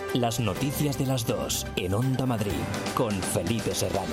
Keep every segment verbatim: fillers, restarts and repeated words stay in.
Las noticias de las dos en Onda Madrid con Felipe Serrano.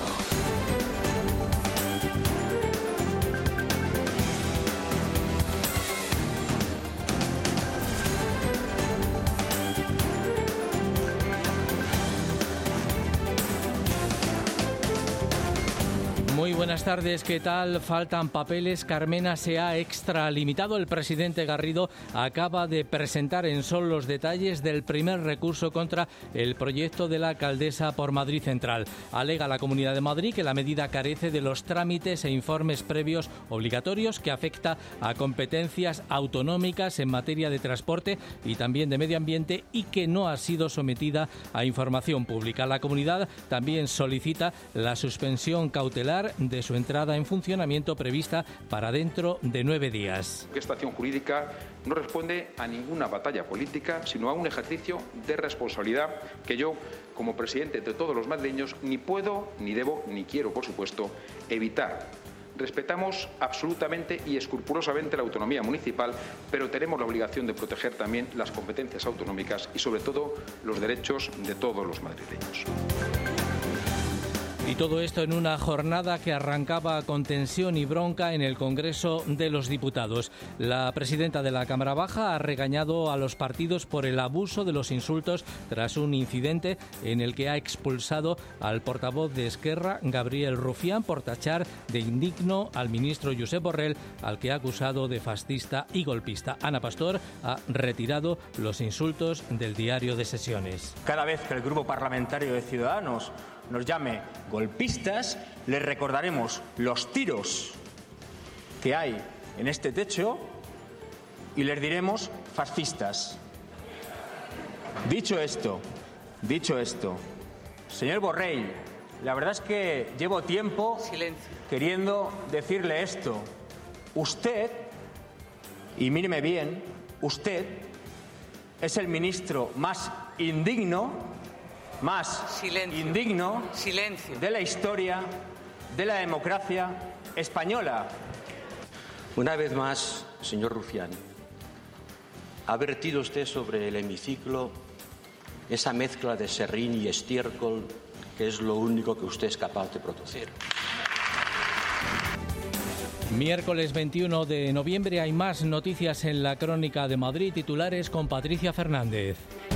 Muy buenas tardes, ¿qué tal? Faltan papeles. Carmena se ha extralimitado. El presidente Garrido acaba de presentar en Sol los detalles del primer recurso contra el proyecto de la alcaldesa por Madrid Central. Alega la Comunidad de Madrid que la medida carece de los trámites e informes previos obligatorios, que afecta a competencias autonómicas en materia de transporte y también de medio ambiente y que no ha sido sometida a información pública. La comunidad también solicita la suspensión cautelar de su entrada en funcionamiento prevista para dentro de nueve días. Esta acción jurídica no responde a ninguna batalla política, sino a un ejercicio de responsabilidad que yo, como presidente de todos los madrileños, ni puedo, ni debo, ni quiero, por supuesto, evitar. Respetamos absolutamente y escrupulosamente la autonomía municipal, pero tenemos la obligación de proteger también las competencias autonómicas y, sobre todo, los derechos de todos los madrileños. Y todo esto en una jornada que arrancaba con tensión y bronca en el Congreso de los Diputados. La presidenta de la Cámara Baja ha regañado a los partidos por el abuso de los insultos tras un incidente en el que ha expulsado al portavoz de Esquerra, Gabriel Rufián, por tachar de indigno al ministro Josep Borrell, al que ha acusado de fascista y golpista. Ana Pastor ha retirado los insultos del diario de sesiones. Cada vez que el Grupo Parlamentario de Ciudadanos nos llame golpistas, les recordaremos los tiros que hay en este techo y les diremos fascistas. Dicho esto, dicho esto, señor Borrell, la verdad es que llevo tiempo Silencio. queriendo decirle esto. Usted, y míreme bien, usted es el ministro más indigno más Silencio. indigno Silencio. de la historia de la democracia española. Una vez más, señor Rufián, ha vertido usted sobre el hemiciclo esa mezcla de serrín y estiércol que es lo único que usted es capaz de producir. Miércoles veintiuno de noviembre hay más noticias en la Crónica de Madrid. Titulares con Patricia Fernández.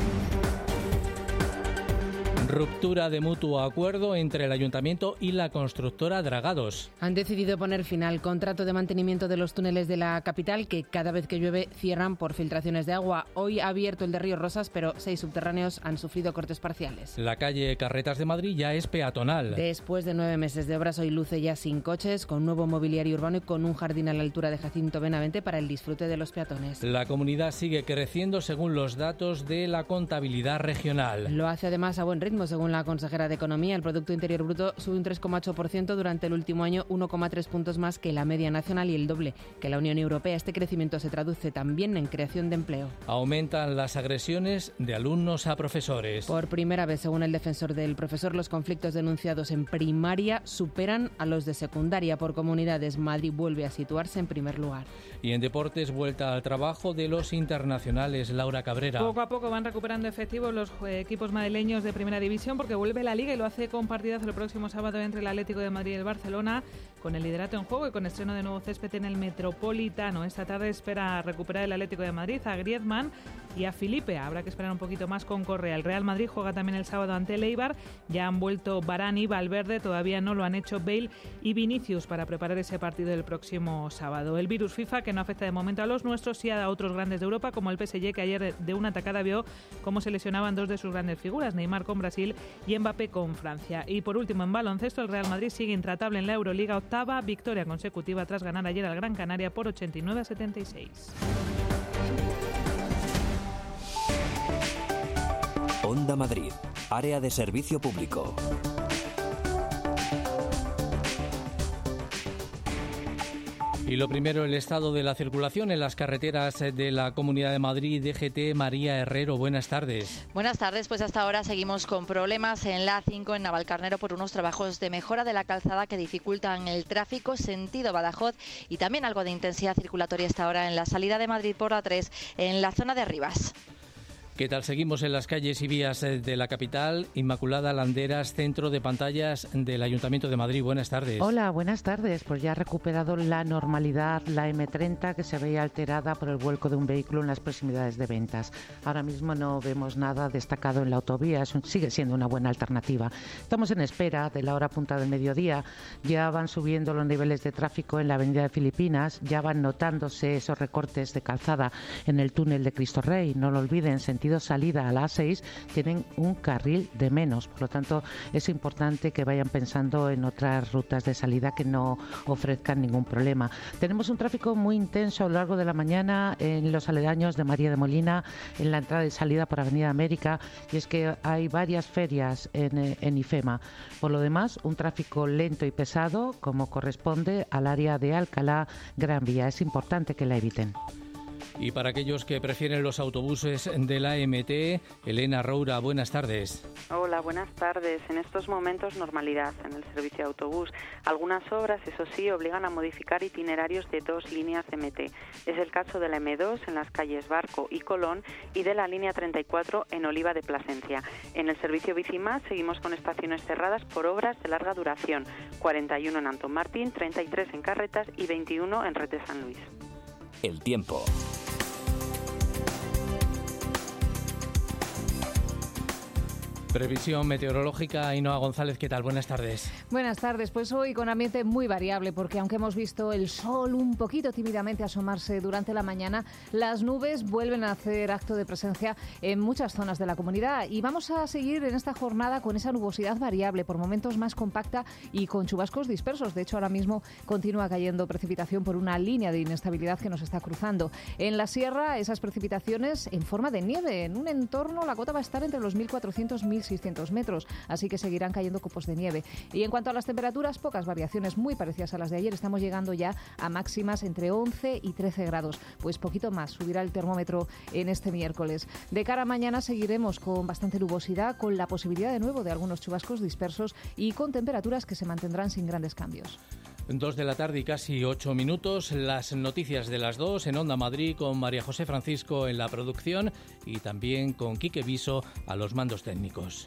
Ruptura de mutuo acuerdo entre el Ayuntamiento y la constructora Dragados. Han decidido poner fin al contrato de mantenimiento de los túneles de la capital, que cada vez que llueve cierran por filtraciones de agua. Hoy ha abierto el de Río Rosas, pero seis subterráneos han sufrido cortes parciales. La calle Carretas de Madrid ya es peatonal. Después de nueve meses de obras, hoy luce ya sin coches, con nuevo mobiliario urbano y con un jardín a la altura de Jacinto Benavente para el disfrute de los peatones. La comunidad sigue creciendo según los datos de la contabilidad regional. Lo hace además a buen ritmo. Según la consejera de Economía, el Producto Interior Bruto sube un tres coma ocho por ciento durante el último año, uno coma tres puntos más que la media nacional y el doble que la Unión Europea. Este crecimiento se traduce también en creación de empleo. Aumentan las agresiones de alumnos a profesores. Por primera vez, según el defensor del profesor, los conflictos denunciados en primaria superan a los de secundaria. Por comunidades, Madrid vuelve a situarse en primer lugar. Y en deportes, vuelta al trabajo de los internacionales. Laura Cabrera. Poco a poco van recuperando efectivos los equipos madrileños de primera división, porque vuelve la Liga y lo hace con partidazo el próximo sábado entre el Atlético de Madrid y el Barcelona, con el liderato en juego y con estreno de nuevo césped en el Metropolitano. Esta tarde espera recuperar el Atlético de Madrid a Griezmann y a Felipe. Habrá que esperar un poquito más con Correa. El Real Madrid juega también el sábado ante el Eibar. Ya han vuelto Varane y Valverde, todavía no lo han hecho Bale y Vinicius para preparar ese partido del próximo sábado. El virus FIFA, que no afecta de momento a los nuestros, sí a otros grandes de Europa, como el P S G, que ayer de una atacada vio cómo se lesionaban dos de sus grandes figuras, Neymar con Brasil y Mbappé con Francia. Y por último, en baloncesto, el Real Madrid sigue intratable en la Euroliga, octava victoria consecutiva tras ganar ayer al Gran Canaria por ochenta y nueve a setenta y seis. Onda Madrid, área de servicio público. Y lo primero, el estado de la circulación en las carreteras de la Comunidad de Madrid. D G T, María Herrero, buenas tardes. Buenas tardes, pues hasta ahora seguimos con problemas en la A cinco en Navalcarnero por unos trabajos de mejora de la calzada que dificultan el tráfico sentido Badajoz, y también algo de intensidad circulatoria hasta ahora en la salida de Madrid por la tres en la zona de Rivas. ¿Qué tal? Seguimos en las calles y vías de la capital. Inmaculada Landeras, centro de pantallas del Ayuntamiento de Madrid. Buenas tardes. Hola, buenas tardes. Pues ya ha recuperado la normalidad la eme treinta, que se veía alterada por el vuelco de un vehículo en las proximidades de Ventas. Ahora mismo no vemos nada destacado en la autovía. Sigue siendo una buena alternativa. Estamos en espera de la hora punta del mediodía. Ya van subiendo los niveles de tráfico en la avenida de Filipinas. Ya van notándose esos recortes de calzada en el túnel de Cristo Rey. No lo olviden, sentido salida a la A seis tienen un carril de menos, por lo tanto es importante que vayan pensando en otras rutas de salida que no ofrezcan ningún problema. Tenemos un tráfico muy intenso a lo largo de la mañana en los aledaños de María de Molina, en la entrada y salida por Avenida América, y es que hay varias ferias en, en IFEMA. Por lo demás, un tráfico lento y pesado como corresponde al área de Alcalá Gran Vía. Es importante que la eviten. Y para aquellos que prefieren los autobuses de la E M T, Elena Roura, buenas tardes. Hola, buenas tardes. En estos momentos, normalidad en el servicio de autobús. Algunas obras, eso sí, obligan a modificar itinerarios de dos líneas de E M T. Es el caso de la eme dos en las calles Barco y Colón y de la línea treinta y cuatro en Oliva de Plasencia. En el servicio Bicimás seguimos con estaciones cerradas por obras de larga duración. cuarenta y uno en Antón Martín, treinta y tres en Carretas y veintiuno en Rete San Luis. El tiempo. Previsión meteorológica, Ainhoa González, ¿qué tal? Buenas tardes. Buenas tardes, pues hoy con ambiente muy variable, porque aunque hemos visto el sol un poquito tímidamente asomarse durante la mañana, las nubes vuelven a hacer acto de presencia en muchas zonas de la comunidad y vamos a seguir en esta jornada con esa nubosidad variable, por momentos más compacta y con chubascos dispersos. De hecho, ahora mismo continúa cayendo precipitación por una línea de inestabilidad que nos está cruzando. En la sierra, esas precipitaciones en forma de nieve. En un entorno, la cota va a estar entre los mil cuatrocientos y mil seiscientos metros, así que seguirán cayendo copos de nieve. Y en cuanto a las temperaturas, pocas variaciones, muy parecidas a las de ayer. Estamos llegando ya a máximas entre once y trece grados. Pues poquito más subirá el termómetro en este miércoles. De cara a mañana seguiremos con bastante nubosidad, con la posibilidad de nuevo de algunos chubascos dispersos y con temperaturas que se mantendrán sin grandes cambios. Dos de la tarde y casi ocho minutos. Las noticias de las dos en Onda Madrid con María José Francisco en la producción y también con Quique Viso a los mandos técnicos.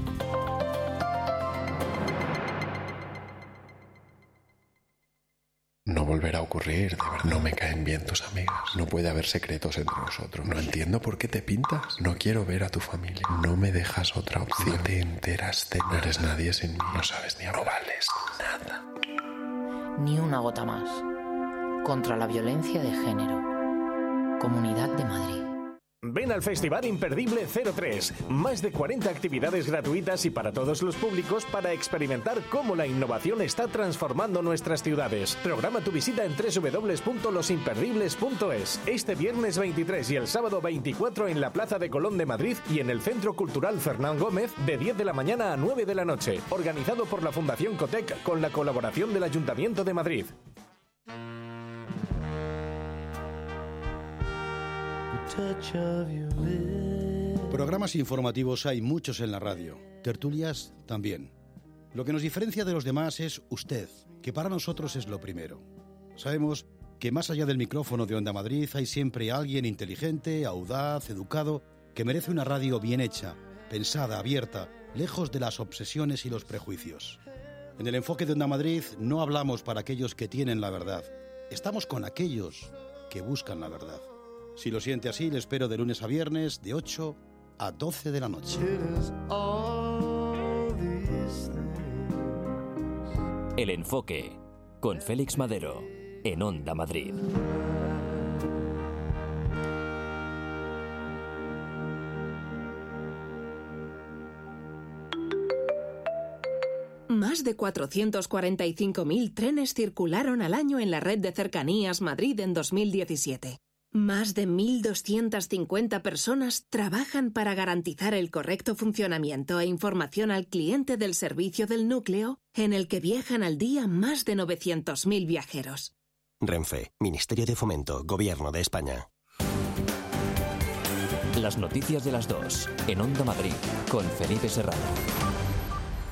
No volverá a ocurrir, de verdad. No me caen bien tus amigas. No puede haber secretos entre nosotros. No entiendo por qué te pintas. No quiero ver a tu familia. No me dejas otra opción. No te enteras de nada. No eres nadie sin mí. No sabes ni hablar. No vales nada. Ni una gota más. Contra la violencia de género. Comunidad de Madrid. Ven al Festival Imperdible cero tres. Más de cuarenta actividades gratuitas y para todos los públicos para experimentar cómo la innovación está transformando nuestras ciudades. Programa tu visita en doble u doble u doble u punto los imperdibles punto es. Este viernes veintitrés y el sábado veinticuatro en la Plaza de Colón de Madrid y en el Centro Cultural Fernán Gómez de diez de la mañana a nueve de la noche. Organizado por la Fundación Cotec con la colaboración del Ayuntamiento de Madrid. Programas informativos hay muchos en la radio, tertulias también. Lo que nos diferencia de los demás es usted, que para nosotros es lo primero. Sabemos que más allá del micrófono de Onda Madrid hay siempre alguien inteligente, audaz, educado, que merece una radio bien hecha, pensada, abierta, lejos de las obsesiones y los prejuicios. En el enfoque de Onda Madrid no hablamos para aquellos que tienen la verdad, estamos con aquellos que buscan la verdad. Si lo siente así, le espero de lunes a viernes, de ocho a doce de la noche. El Enfoque, con Félix Madero, en Onda Madrid. Más de cuatrocientos cuarenta y cinco mil trenes circularon al año en la red de cercanías Madrid en dos mil diecisiete. Más de mil doscientas cincuenta personas trabajan para garantizar el correcto funcionamiento e información al cliente del servicio del núcleo, en el que viajan al día más de novecientos mil viajeros. Renfe, Ministerio de Fomento, Gobierno de España. Las noticias de las dos, en Onda Madrid, con Felipe Serrano.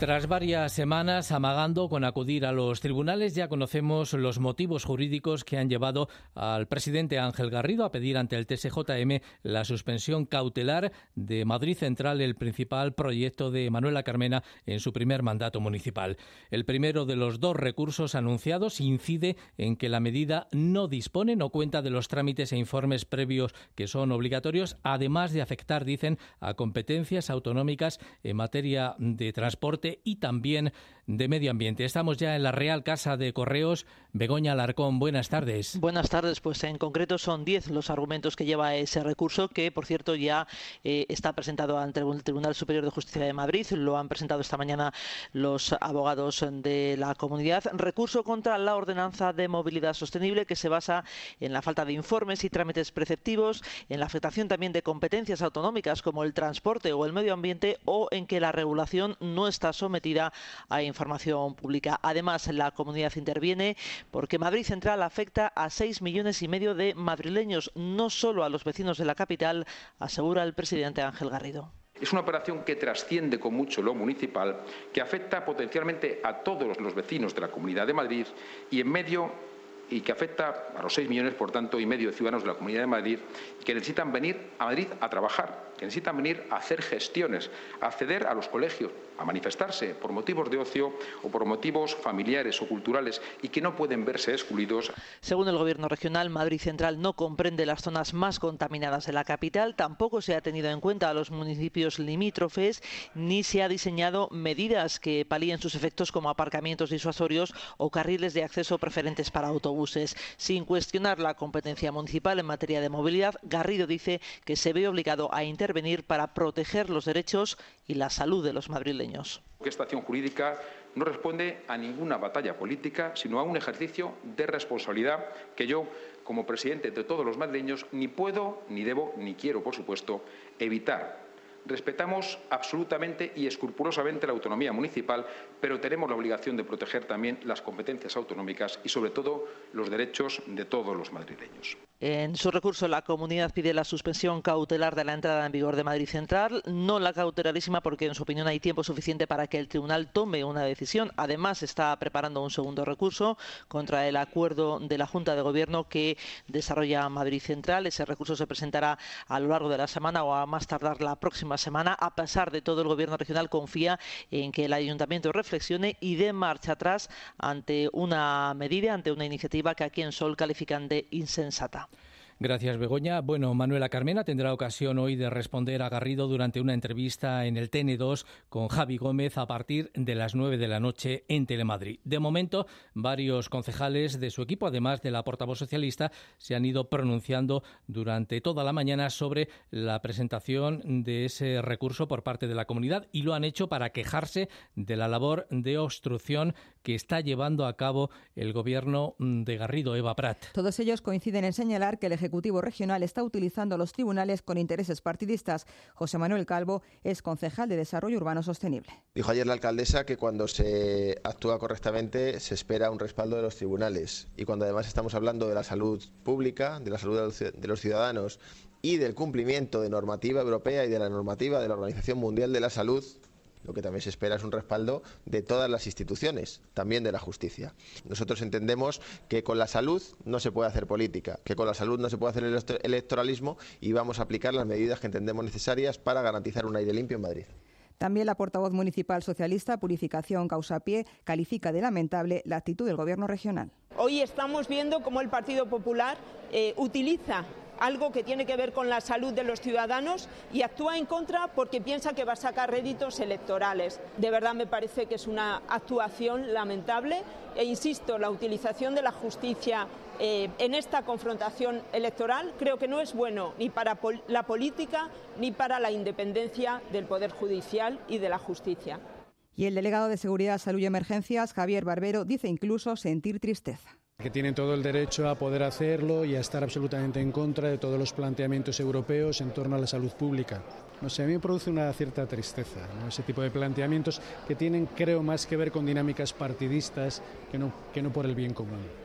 Tras varias semanas amagando con acudir a los tribunales, ya conocemos los motivos jurídicos que han llevado al presidente Ángel Garrido a pedir ante el T S J M la suspensión cautelar de Madrid Central, el principal proyecto de Manuela Carmena en su primer mandato municipal. El primero de los dos recursos anunciados incide en que la medida no dispone, no cuenta de los trámites e informes previos que son obligatorios, además de afectar, dicen, a competencias autonómicas en materia de transporte y también de medio ambiente. Estamos ya en la Real Casa de Correos. Begoña Alarcón, buenas tardes. Buenas tardes. Pues en concreto son diez los argumentos que lleva ese recurso, que por cierto ya eh, está presentado ante el Tribunal Superior de Justicia de Madrid. Lo han presentado esta mañana los abogados de la comunidad. Recurso contra la ordenanza de movilidad sostenible, que se basa en la falta de informes y trámites preceptivos, en la afectación también de competencias autonómicas como el transporte o el medio ambiente, o en que la regulación no está sometida a información pública. Además, la comunidad interviene porque Madrid Central afecta a seis millones y medio de madrileños, no solo a los vecinos de la capital, asegura el presidente Ángel Garrido. Es una operación que trasciende con mucho lo municipal, que afecta potencialmente a todos los vecinos de la Comunidad de Madrid y en medio y que afecta a los seis millones, por tanto, y medio de ciudadanos de la Comunidad de Madrid que necesitan venir a Madrid a trabajar, que necesitan venir a hacer gestiones, a acceder a los colegios, a manifestarse por motivos de ocio o por motivos familiares o culturales y que no pueden verse excluidos. Según el Gobierno regional, Madrid Central no comprende las zonas más contaminadas de la capital, tampoco se ha tenido en cuenta a los municipios limítrofes, ni se ha diseñado medidas que palíen sus efectos como aparcamientos disuasorios o carriles de acceso preferentes para autobuses. Sin cuestionar la competencia municipal en materia de movilidad, Garrido dice que se ve obligado a intervenir para proteger los derechos y la salud de los madrileños. Esta acción jurídica no responde a ninguna batalla política, sino a un ejercicio de responsabilidad que yo, como presidente de todos los madrileños, ni puedo, ni debo, ni quiero, por supuesto, evitar. Respetamos absolutamente y escrupulosamente la autonomía municipal, pero tenemos la obligación de proteger también las competencias autonómicas y, sobre todo, los derechos de todos los madrileños. En su recurso, la comunidad pide la suspensión cautelar de la entrada en vigor de Madrid Central, no la cautelarísima porque, en su opinión, hay tiempo suficiente para que el tribunal tome una decisión. Además, está preparando un segundo recurso contra el acuerdo de la Junta de Gobierno que desarrolla Madrid Central. Ese recurso se presentará a lo largo de la semana o a más tardar la próxima semana. A pesar de todo, el Gobierno regional confía en que el Ayuntamiento reflexione y dé marcha atrás ante una medida, ante una iniciativa que aquí en Sol califican de insensata. Gracias, Begoña. Bueno, Manuela Carmena tendrá ocasión hoy de responder a Garrido durante una entrevista en el T N dos con Javi Gómez a partir de las nueve de la noche en Telemadrid. De momento, varios concejales de su equipo, además de la portavoz socialista, se han ido pronunciando durante toda la mañana sobre la presentación de ese recurso por parte de la comunidad y lo han hecho para quejarse de la labor de obstrucción que está llevando a cabo el gobierno de Garrido. Eva Prat. Todos ellos coinciden en señalar que el Ejecutivo Regional está utilizando los tribunales con intereses partidistas. José Manuel Calvo es concejal de Desarrollo Urbano Sostenible. Dijo ayer la alcaldesa que cuando se actúa correctamente se espera un respaldo de los tribunales y cuando además estamos hablando de la salud pública, de la salud de los ciudadanos y del cumplimiento de normativa europea y de la normativa de la Organización Mundial de la Salud, lo que también se espera es un respaldo de todas las instituciones, también de la justicia. Nosotros entendemos que con la salud no se puede hacer política, que con la salud no se puede hacer electoralismo y vamos a aplicar las medidas que entendemos necesarias para garantizar un aire limpio en Madrid. También la portavoz municipal socialista, Purificación Causapié, califica de lamentable la actitud del Gobierno regional. Hoy estamos viendo cómo el Partido Popular eh, utiliza algo que tiene que ver con la salud de los ciudadanos y actúa en contra porque piensa que va a sacar réditos electorales. De verdad me parece que es una actuación lamentable e insisto, la utilización de la justicia eh, en esta confrontación electoral creo que no es bueno ni para pol- la política ni para la independencia del Poder Judicial y de la justicia. Y el delegado de Seguridad, Salud y Emergencias, Javier Barbero, dice incluso sentir tristeza. Que tienen todo el derecho a poder hacerlo y a estar absolutamente en contra de todos los planteamientos europeos en torno a la salud pública. No sé, a mí me produce una cierta tristeza, ¿no? Ese tipo de planteamientos que tienen, creo, más que ver con dinámicas partidistas que no, que no por el bien común.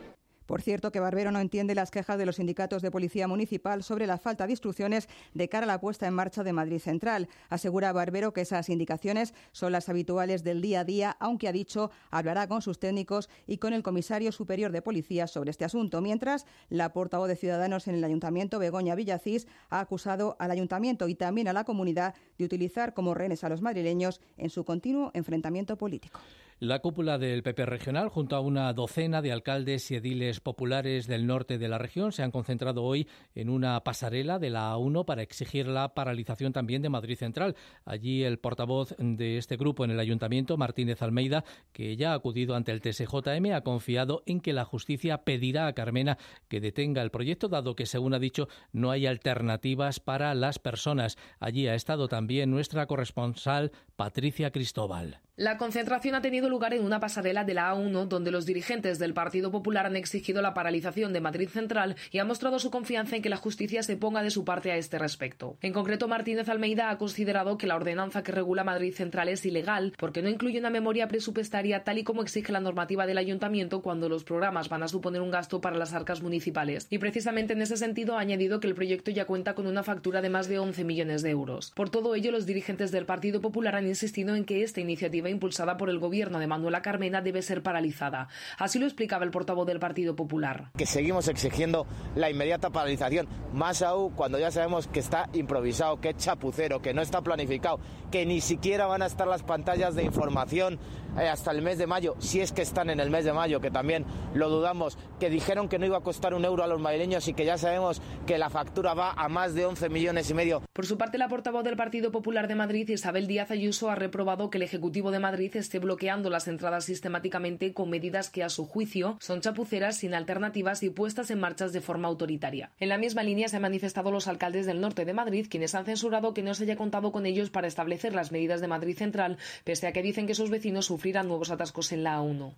Por cierto, que Barbero no entiende las quejas de los sindicatos de policía municipal sobre la falta de instrucciones de cara a la puesta en marcha de Madrid Central. Asegura Barbero que esas indicaciones son las habituales del día a día, aunque ha dicho hablará con sus técnicos y con el comisario superior de policía sobre este asunto. Mientras, la portavoz de Ciudadanos en el Ayuntamiento, Begoña Villacís, ha acusado al Ayuntamiento y también a la comunidad de utilizar como rehenes a los madrileños en su continuo enfrentamiento político. La cúpula del P P regional, junto a una docena de alcaldes y ediles populares del norte de la región, se han concentrado hoy en una pasarela de la A uno para exigir la paralización también de Madrid Central. Allí el portavoz de este grupo en el ayuntamiento, Martínez Almeida, que ya ha acudido ante el T S J M, ha confiado en que la justicia pedirá a Carmena que detenga el proyecto, dado que, según ha dicho, no hay alternativas para las personas. Allí ha estado también nuestra corresponsal, Patricia Cristóbal. La concentración ha tenido lugar en una pasarela de la A uno, donde los dirigentes del Partido Popular han exigido la paralización de Madrid Central y han mostrado su confianza en que la justicia se ponga de su parte a este respecto. En concreto, Martínez Almeida ha considerado que la ordenanza que regula Madrid Central es ilegal porque no incluye una memoria presupuestaria tal y como exige la normativa del ayuntamiento cuando los programas van a suponer un gasto para las arcas municipales. Y precisamente en ese sentido ha añadido que el proyecto ya cuenta con una factura de más de once millones de euros. Por todo ello, los dirigentes del Partido Popular han insistido en que esta iniciativa impulsada por el gobierno de Manuela Carmena debe ser paralizada. Así lo explicaba el portavoz del Partido Popular. Que seguimos exigiendo la inmediata paralización, más aún cuando ya sabemos que está improvisado, que es chapucero, que no está planificado, que ni siquiera van a estar las pantallas de información eh, hasta el mes de mayo, si es que están en el mes de mayo, que también lo dudamos, que dijeron que no iba a costar un euro a los madrileños y que ya sabemos que la factura va a más de once millones y medio. Por su parte, la portavoz del Partido Popular de Madrid, Isabel Díaz Ayuso, ha reprobado que el Ejecutivo de Madrid esté bloqueando las entradas sistemáticamente con medidas que, a su juicio, son chapuceras, sin alternativas y puestas en marcha de forma autoritaria. En la misma línea se han manifestado los alcaldes del norte de Madrid, quienes han censurado que no se haya contado con ellos para establecer las medidas de Madrid Central, pese a que dicen que sus vecinos sufrirán nuevos atascos en la A uno.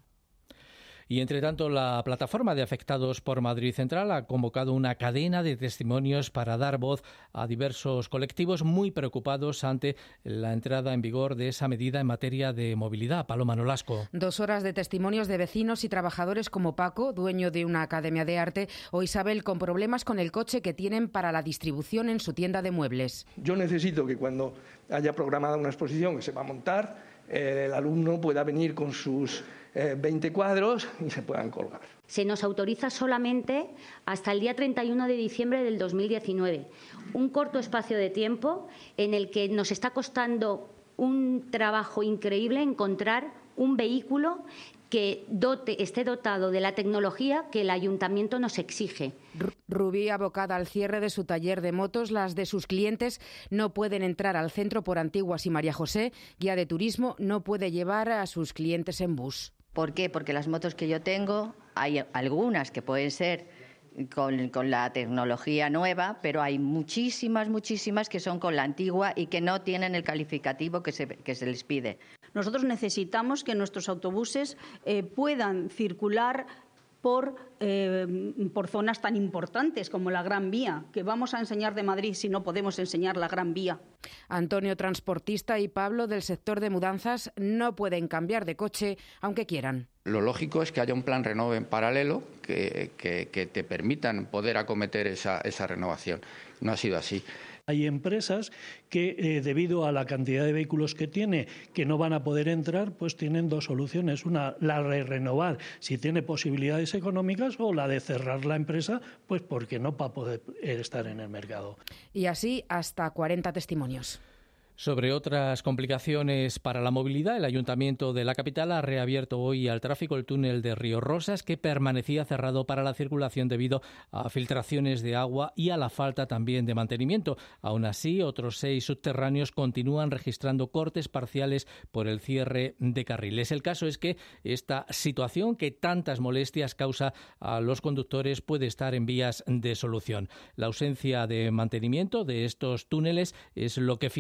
Y, entre tanto, la plataforma de afectados por Madrid Central ha convocado una cadena de testimonios para dar voz a diversos colectivos muy preocupados ante la entrada en vigor de esa medida en materia de movilidad. Paloma Nolasco. Dos horas de testimonios de vecinos y trabajadores como Paco, dueño de una academia de arte, o Isabel, con problemas con el coche que tienen para la distribución en su tienda de muebles. Yo necesito que cuando haya programada una exposición que se va a montar, eh, el alumno pueda venir con sus Eh, veinte cuadros y se puedan colgar. Se nos autoriza solamente hasta el día treinta y uno de diciembre del dos mil diecinueve. Un corto espacio de tiempo en el que nos está costando un trabajo increíble encontrar un vehículo que dote, esté dotado de la tecnología que el ayuntamiento nos exige. Rubí, abocada al cierre de su taller de motos, las de sus clientes no pueden entrar al centro por Antiguas y María José. Guía de turismo no puede llevar a sus clientes en bus. ¿Por qué? Porque las motos que yo tengo, hay algunas que pueden ser con, con la tecnología nueva, pero hay muchísimas, muchísimas que son con la antigua y que no tienen el calificativo que se, que se les pide. Nosotros necesitamos que nuestros autobuses eh, puedan circular por, eh, por zonas tan importantes como la Gran Vía. ¿Qué vamos a enseñar de Madrid si no podemos enseñar la Gran Vía? Antonio, transportista, y Pablo, del sector de mudanzas, no pueden cambiar de coche aunque quieran. Lo lógico es que haya un plan Renove en paralelo que, que, que te permitan poder acometer esa, esa renovación. No ha sido así. Hay empresas que, eh, debido a la cantidad de vehículos que tiene, que no van a poder entrar, pues tienen dos soluciones. Una, la de renovar si tiene posibilidades económicas, o la de cerrar la empresa, pues porque no va a poder estar en el mercado. Y así hasta cuarenta testimonios. Sobre otras complicaciones para la movilidad, el Ayuntamiento de la capital ha reabierto hoy al tráfico el túnel de Río Rosas, que permanecía cerrado para la circulación debido a filtraciones de agua y a la falta también de mantenimiento. Aún así, otros seis subterráneos continúan registrando cortes parciales por el cierre de carriles. El caso es que esta situación, que tantas molestias causa a los conductores, puede estar en vías de solución. La ausencia de mantenimiento de estos túneles es lo que finalmente ha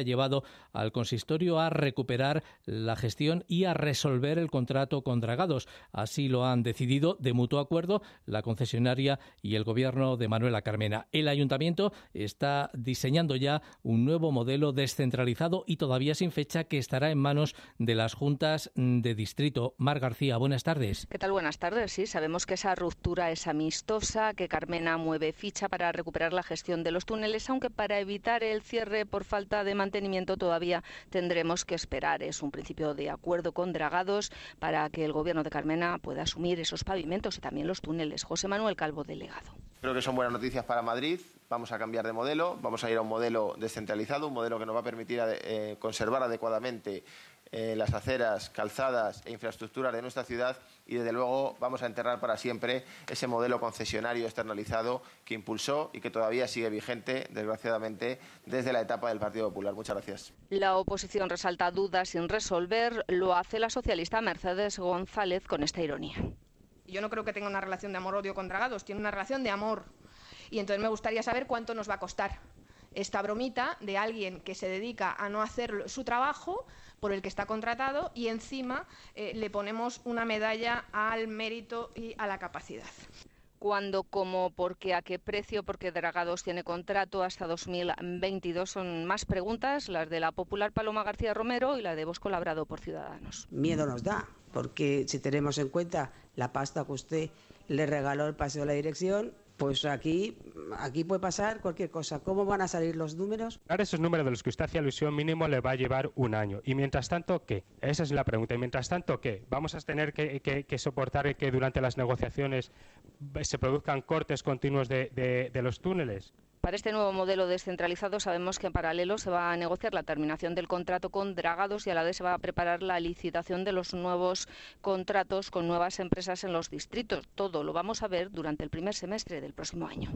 llevado al consistorio a recuperar la gestión y a resolver el contrato con Dragados. Así lo han decidido de mutuo acuerdo la concesionaria y el gobierno de Manuela Carmena. El ayuntamiento está diseñando ya un nuevo modelo descentralizado y todavía sin fecha, que estará en manos de las juntas de distrito. Mar García, buenas tardes. ¿Qué tal? Buenas tardes. Sí, sabemos que esa ruptura es amistosa, que Carmena mueve ficha para recuperar la gestión de los túneles, aunque para evitar el cierre por falta de mantenimiento todavía tendremos que esperar. Es un principio de acuerdo con Dragados para que el gobierno de Carmena pueda asumir esos pavimentos y también los túneles. José Manuel Calvo, delegado. Creo que son buenas noticias para Madrid. Vamos a cambiar de modelo, vamos a ir a un modelo descentralizado, un modelo que nos va a permitir eh, conservar adecuadamente eh, las aceras, calzadas e infraestructuras de nuestra ciudad, y desde luego vamos a enterrar para siempre ese modelo concesionario externalizado que impulsó y que todavía sigue vigente, desgraciadamente, desde la etapa del Partido Popular. Muchas gracias. La oposición resalta dudas sin resolver. Lo hace la socialista Mercedes González con esta ironía. Yo no creo que tenga una relación de amor-odio con Dragados, tiene una relación de amor. Y entonces me gustaría saber cuánto nos va a costar esta bromita de alguien que se dedica a no hacer su trabajo por el que está contratado y encima eh, le ponemos una medalla al mérito y a la capacidad. ¿Cuándo, cómo, por qué, a qué precio? Porque Dragados tiene contrato hasta dos mil veintidós. Son más preguntas, las de la popular Paloma García Romero y la de Bosco Labrado por Ciudadanos. Miedo nos da, porque si tenemos en cuenta la pasta que usted le regaló el paseo de la dirección, pues aquí, aquí puede pasar cualquier cosa. ¿Cómo van a salir los números? Ahora esos números de los que usted hacía alusión mínimo le va a llevar un año. Y mientras tanto, ¿qué? Esa es la pregunta. Y mientras tanto, ¿qué? ¿Vamos a tener que, que, que soportar que durante las negociaciones se produzcan cortes continuos de, de, de los túneles? Para este nuevo modelo descentralizado sabemos que en paralelo se va a negociar la terminación del contrato con Dragados y a la vez se va a preparar la licitación de los nuevos contratos con nuevas empresas en los distritos. Todo lo vamos a ver durante el primer semestre del próximo año.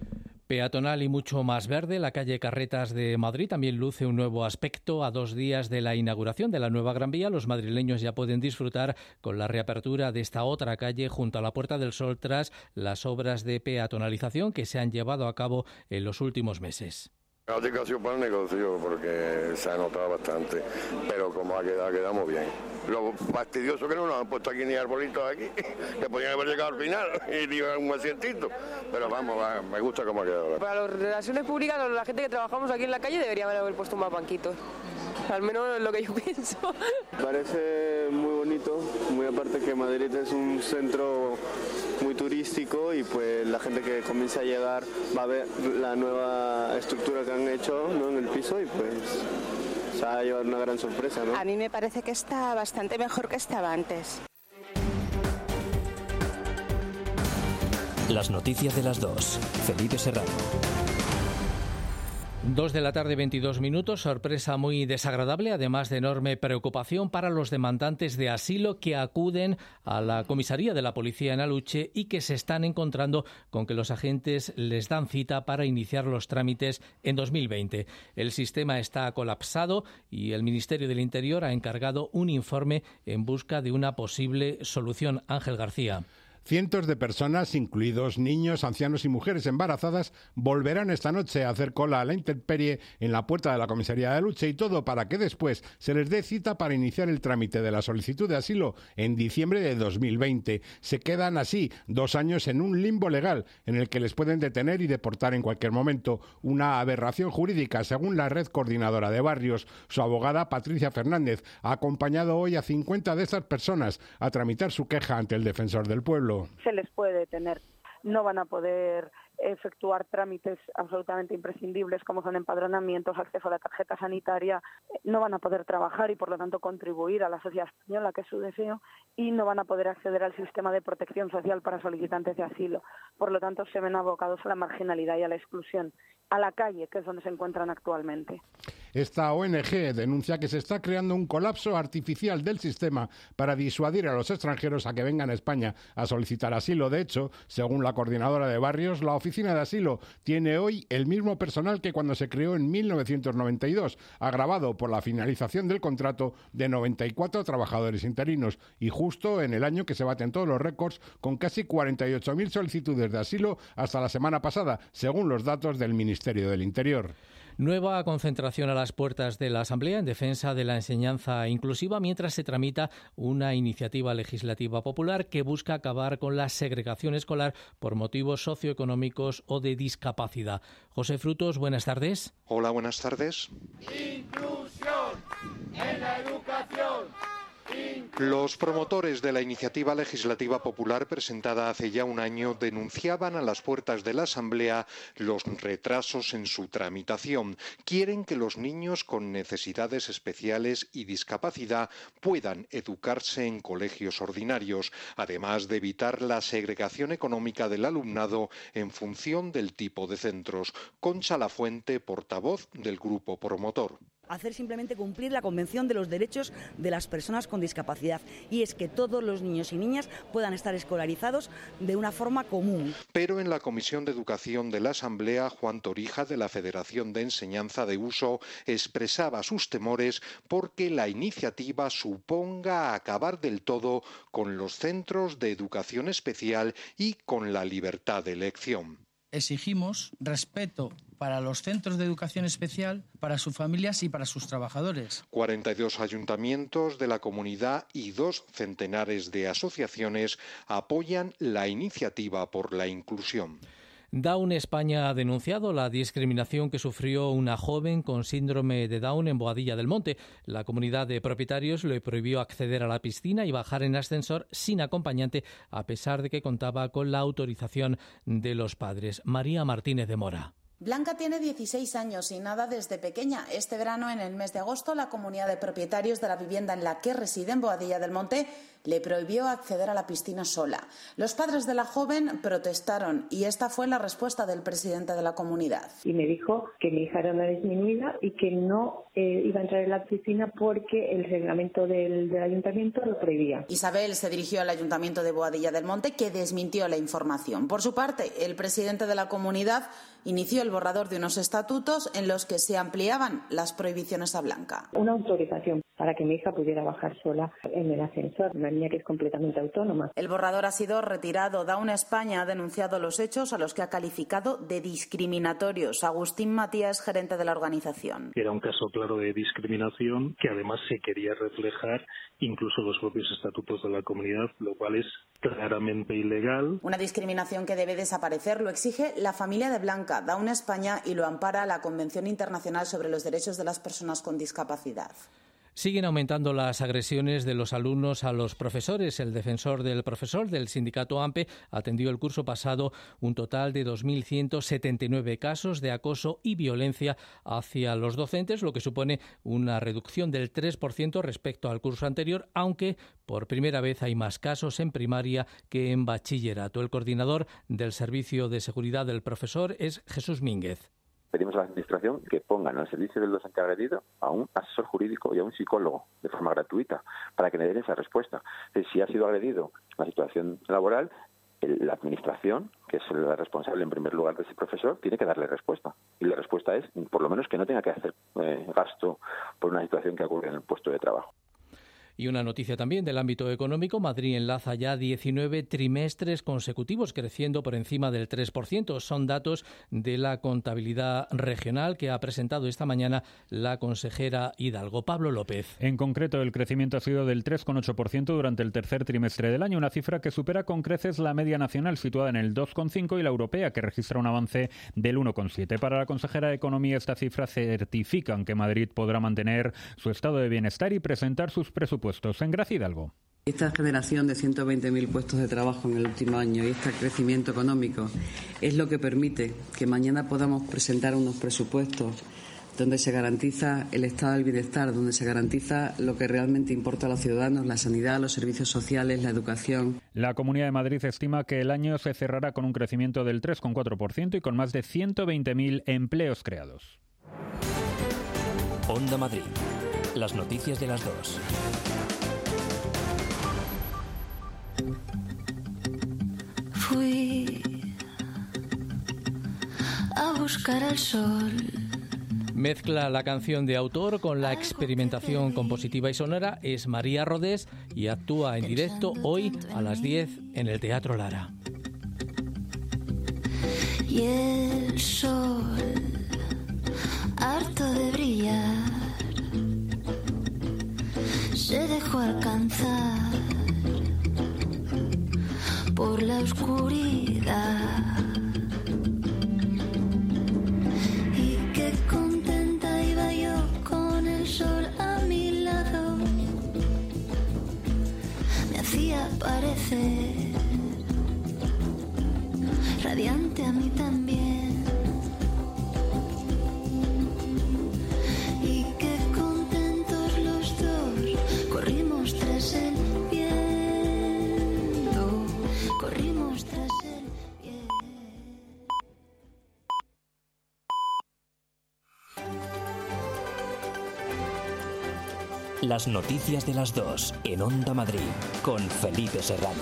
Peatonal y mucho más verde, la calle Carretas de Madrid también luce un nuevo aspecto. A dos días de la inauguración de la nueva Gran Vía, los madrileños ya pueden disfrutar con la reapertura de esta otra calle junto a la Puerta del Sol tras las obras de peatonalización que se han llevado a cabo en los últimos meses. Ha sido para el negocio porque se ha notado bastante, pero como ha quedado, quedamos bien. Lo fastidioso que no nos han puesto aquí ni arbolitos aquí, que podían haber llegado al final y ni un asientito, pero vamos, va, me gusta cómo ha quedado. Para las relaciones públicas, la gente que trabajamos aquí en la calle debería haber puesto más banquitos. Al menos es lo que yo pienso. Parece muy bonito, muy aparte que Madrid es un centro muy turístico y pues la gente que comienza a llegar va a ver la nueva estructura que han hecho, ¿no?, en el piso, y pues se va a llevar una gran sorpresa, ¿no? A mí me parece que está bastante mejor que estaba antes. Las noticias de las dos. Felipe Serrano. Dos de la tarde, veintidós minutos. Sorpresa muy desagradable, además de enorme preocupación para los demandantes de asilo que acuden a la comisaría de la policía en Aluche y que se están encontrando con que los agentes les dan cita para iniciar los trámites en dos mil veinte. El sistema está colapsado y el Ministerio del Interior ha encargado un informe en busca de una posible solución. Ángel García. Cientos de personas, incluidos niños, ancianos y mujeres embarazadas, volverán esta noche a hacer cola a la intemperie en la puerta de la comisaría de Aluche, y todo para que después se les dé cita para iniciar el trámite de la solicitud de asilo en diciembre de dos mil veinte. Se quedan así dos años en un limbo legal en el que les pueden detener y deportar en cualquier momento. Una aberración jurídica, según la Red Coordinadora de Barrios. Su abogada, Patricia Fernández, ha acompañado hoy a cincuenta de estas personas a tramitar su queja ante el Defensor del Pueblo. Se les puede detener, no van a poder efectuar trámites absolutamente imprescindibles como son empadronamientos, acceso a la tarjeta sanitaria, no van a poder trabajar y por lo tanto contribuir a la sociedad española, que es su deseo, y no van a poder acceder al sistema de protección social para solicitantes de asilo. Por lo tanto, se ven abocados a la marginalidad y a la exclusión, a la calle, que es donde se encuentran actualmente. Esta O N G denuncia que se está creando un colapso artificial del sistema para disuadir a los extranjeros a que vengan a España a solicitar asilo. De hecho, según la Coordinadora de Barrios, la Oficina de Asilo tiene hoy el mismo personal que cuando se creó en mil novecientos noventa y dos, agravado por la finalización del contrato de noventa y cuatro trabajadores interinos, y justo en el año que se baten todos los récords, con casi cuarenta y ocho mil solicitudes de asilo hasta la semana pasada, según los datos del Ministerio del Interior. Nueva concentración a las puertas de la Asamblea en defensa de la enseñanza inclusiva mientras se tramita una iniciativa legislativa popular que busca acabar con la segregación escolar por motivos socioeconómicos o de discapacidad. José Frutos, buenas tardes. Hola, buenas tardes. Inclusión en la educación. Los promotores de la iniciativa legislativa popular presentada hace ya un año denunciaban a las puertas de la Asamblea los retrasos en su tramitación. Quieren que los niños con necesidades especiales y discapacidad puedan educarse en colegios ordinarios, además de evitar la segregación económica del alumnado en función del tipo de centros. Concha Lafuente, portavoz del grupo promotor. Hacer simplemente cumplir la Convención de los Derechos de las Personas con Discapacidad, y es que todos los niños y niñas puedan estar escolarizados de una forma común. Pero en la Comisión de Educación de la Asamblea, Juan Torija, de la Federación de Enseñanza de Uso, expresaba sus temores porque la iniciativa suponga acabar del todo con los centros de educación especial y con la libertad de elección. Exigimos respeto para los centros de educación especial, para sus familias y para sus trabajadores. cuarenta y dos ayuntamientos de la comunidad y dos centenares de asociaciones apoyan la iniciativa por la inclusión. Down España ha denunciado la discriminación que sufrió una joven con síndrome de Down en Boadilla del Monte. La comunidad de propietarios le prohibió acceder a la piscina y bajar en ascensor sin acompañante, a pesar de que contaba con la autorización de los padres. María Martínez de Mora. Blanca tiene dieciséis años y nada desde pequeña. Este verano, en el mes de agosto, la comunidad de propietarios de la vivienda en la que reside en Boadilla del Monte le prohibió acceder a la piscina sola. Los padres de la joven protestaron y esta fue la respuesta del presidente de la comunidad. Y me dijo que mi hija era una disminuida y que no eh, iba a entrar en la piscina porque el reglamento del, del ayuntamiento lo prohibía. Isabel se dirigió al ayuntamiento de Boadilla del Monte, que desmintió la información. Por su parte, el presidente de la comunidad inició el borrador de unos estatutos en los que se ampliaban las prohibiciones a Blanca. Una autorización para que mi hija pudiera bajar sola en el ascensor, una niña que es completamente autónoma. El borrador ha sido retirado. Down España ha denunciado los hechos a los que ha calificado de discriminatorios. Agustín Matías, gerente de la organización. Era un caso claro de discriminación que además se quería reflejar incluso en los propios estatutos de la comunidad, lo cual es claramente ilegal. Una discriminación que debe desaparecer, lo exige la familia de Blanca, Down España, y lo ampara la Convención Internacional sobre los Derechos de las Personas con Discapacidad. Siguen aumentando las agresiones de los alumnos a los profesores. El defensor del profesor del sindicato AMPE atendió el curso pasado un total de dos mil ciento setenta y nueve casos de acoso y violencia hacia los docentes, lo que supone una reducción del tres por ciento respecto al curso anterior, aunque por primera vez hay más casos en primaria que en bachillerato. El coordinador del Servicio de Seguridad del Profesor es Jesús Mínguez. Pedimos a la Administración que pongan al servicio del docente agredido a un asesor jurídico y a un psicólogo de forma gratuita para que le den esa respuesta. Si ha sido agredido en la situación laboral, la Administración, que es la responsable en primer lugar de ese profesor, tiene que darle respuesta. Y la respuesta es, por lo menos, que no tenga que hacer eh, gasto por una situación que ocurre en el puesto de trabajo. Y una noticia también del ámbito económico. Madrid enlaza ya diecinueve trimestres consecutivos, creciendo por encima del tres por ciento. Son datos de la contabilidad regional que ha presentado esta mañana la consejera Hidalgo. Pablo López. En concreto, el crecimiento ha sido del tres coma ocho por ciento durante el tercer trimestre del año, una cifra que supera con creces la media nacional, situada en el dos coma cinco, y la europea, que registra un avance del uno coma siete. Para la consejera de Economía, esta cifra certifica que Madrid podrá mantener su estado de bienestar y presentar sus presupuestos. En Gracia Hidalgo. Esta generación de ciento veinte mil puestos de trabajo en el último año y este crecimiento económico es lo que permite que mañana podamos presentar unos presupuestos donde se garantiza el estado del bienestar, donde se garantiza lo que realmente importa a los ciudadanos, la sanidad, los servicios sociales, la educación. La Comunidad de Madrid estima que el año se cerrará con un crecimiento del tres coma cuatro por ciento y con más de ciento veinte mil empleos creados. Onda Madrid. Las noticias de las dos. Fui a buscar el sol. Mezcla la canción de autor con la experimentación compositiva y sonora. Es María Rodés y actúa en directo hoy a las diez en el Teatro Lara. Y el sol ha oscuridad. Y qué contenta iba yo con el sol a mi lado. Me hacía parecer radiante a mí también. Y qué contentos los dos, corrimos tras el viento, corrimos tras el viento. Las noticias de las dos en Onda Madrid con Felipe Serrano.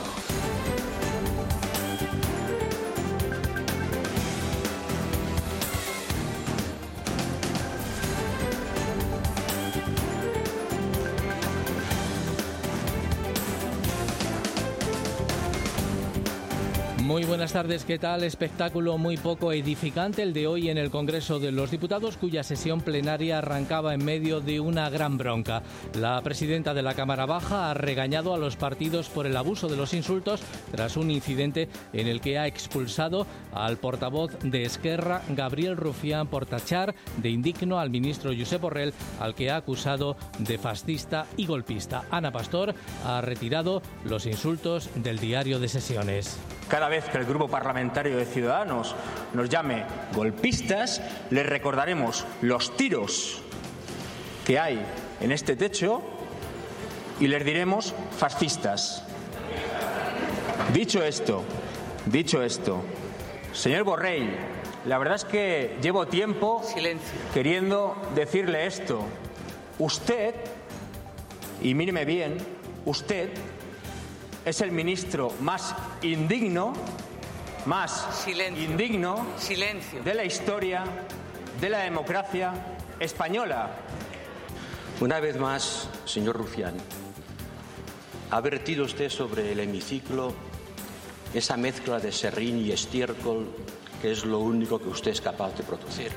Muy buenas tardes, ¿qué tal? Espectáculo muy poco edificante el de hoy en el Congreso de los Diputados, cuya sesión plenaria arrancaba en medio de una gran bronca. La presidenta de la Cámara Baja ha regañado a los partidos por el abuso de los insultos tras un incidente en el que ha expulsado al portavoz de Esquerra, Gabriel Rufián, por tachar de indigno al ministro Josep Borrell, al que ha acusado de fascista y golpista. Ana Pastor ha retirado los insultos del diario de sesiones. Cada vez que el Grupo Parlamentario de Ciudadanos nos llame golpistas, les recordaremos los tiros que hay en este techo y les diremos fascistas. Dicho esto, dicho esto, señor Borrell, la verdad es que llevo tiempo Silencio. queriendo decirle esto. Usted, y míreme bien, usted es el ministro más indigno, más Silencio. indigno Silencio. de la historia de la democracia española. Una vez más, señor Rufián, ha vertido usted sobre el hemiciclo esa mezcla de serrín y estiércol que es lo único que usted es capaz de producir.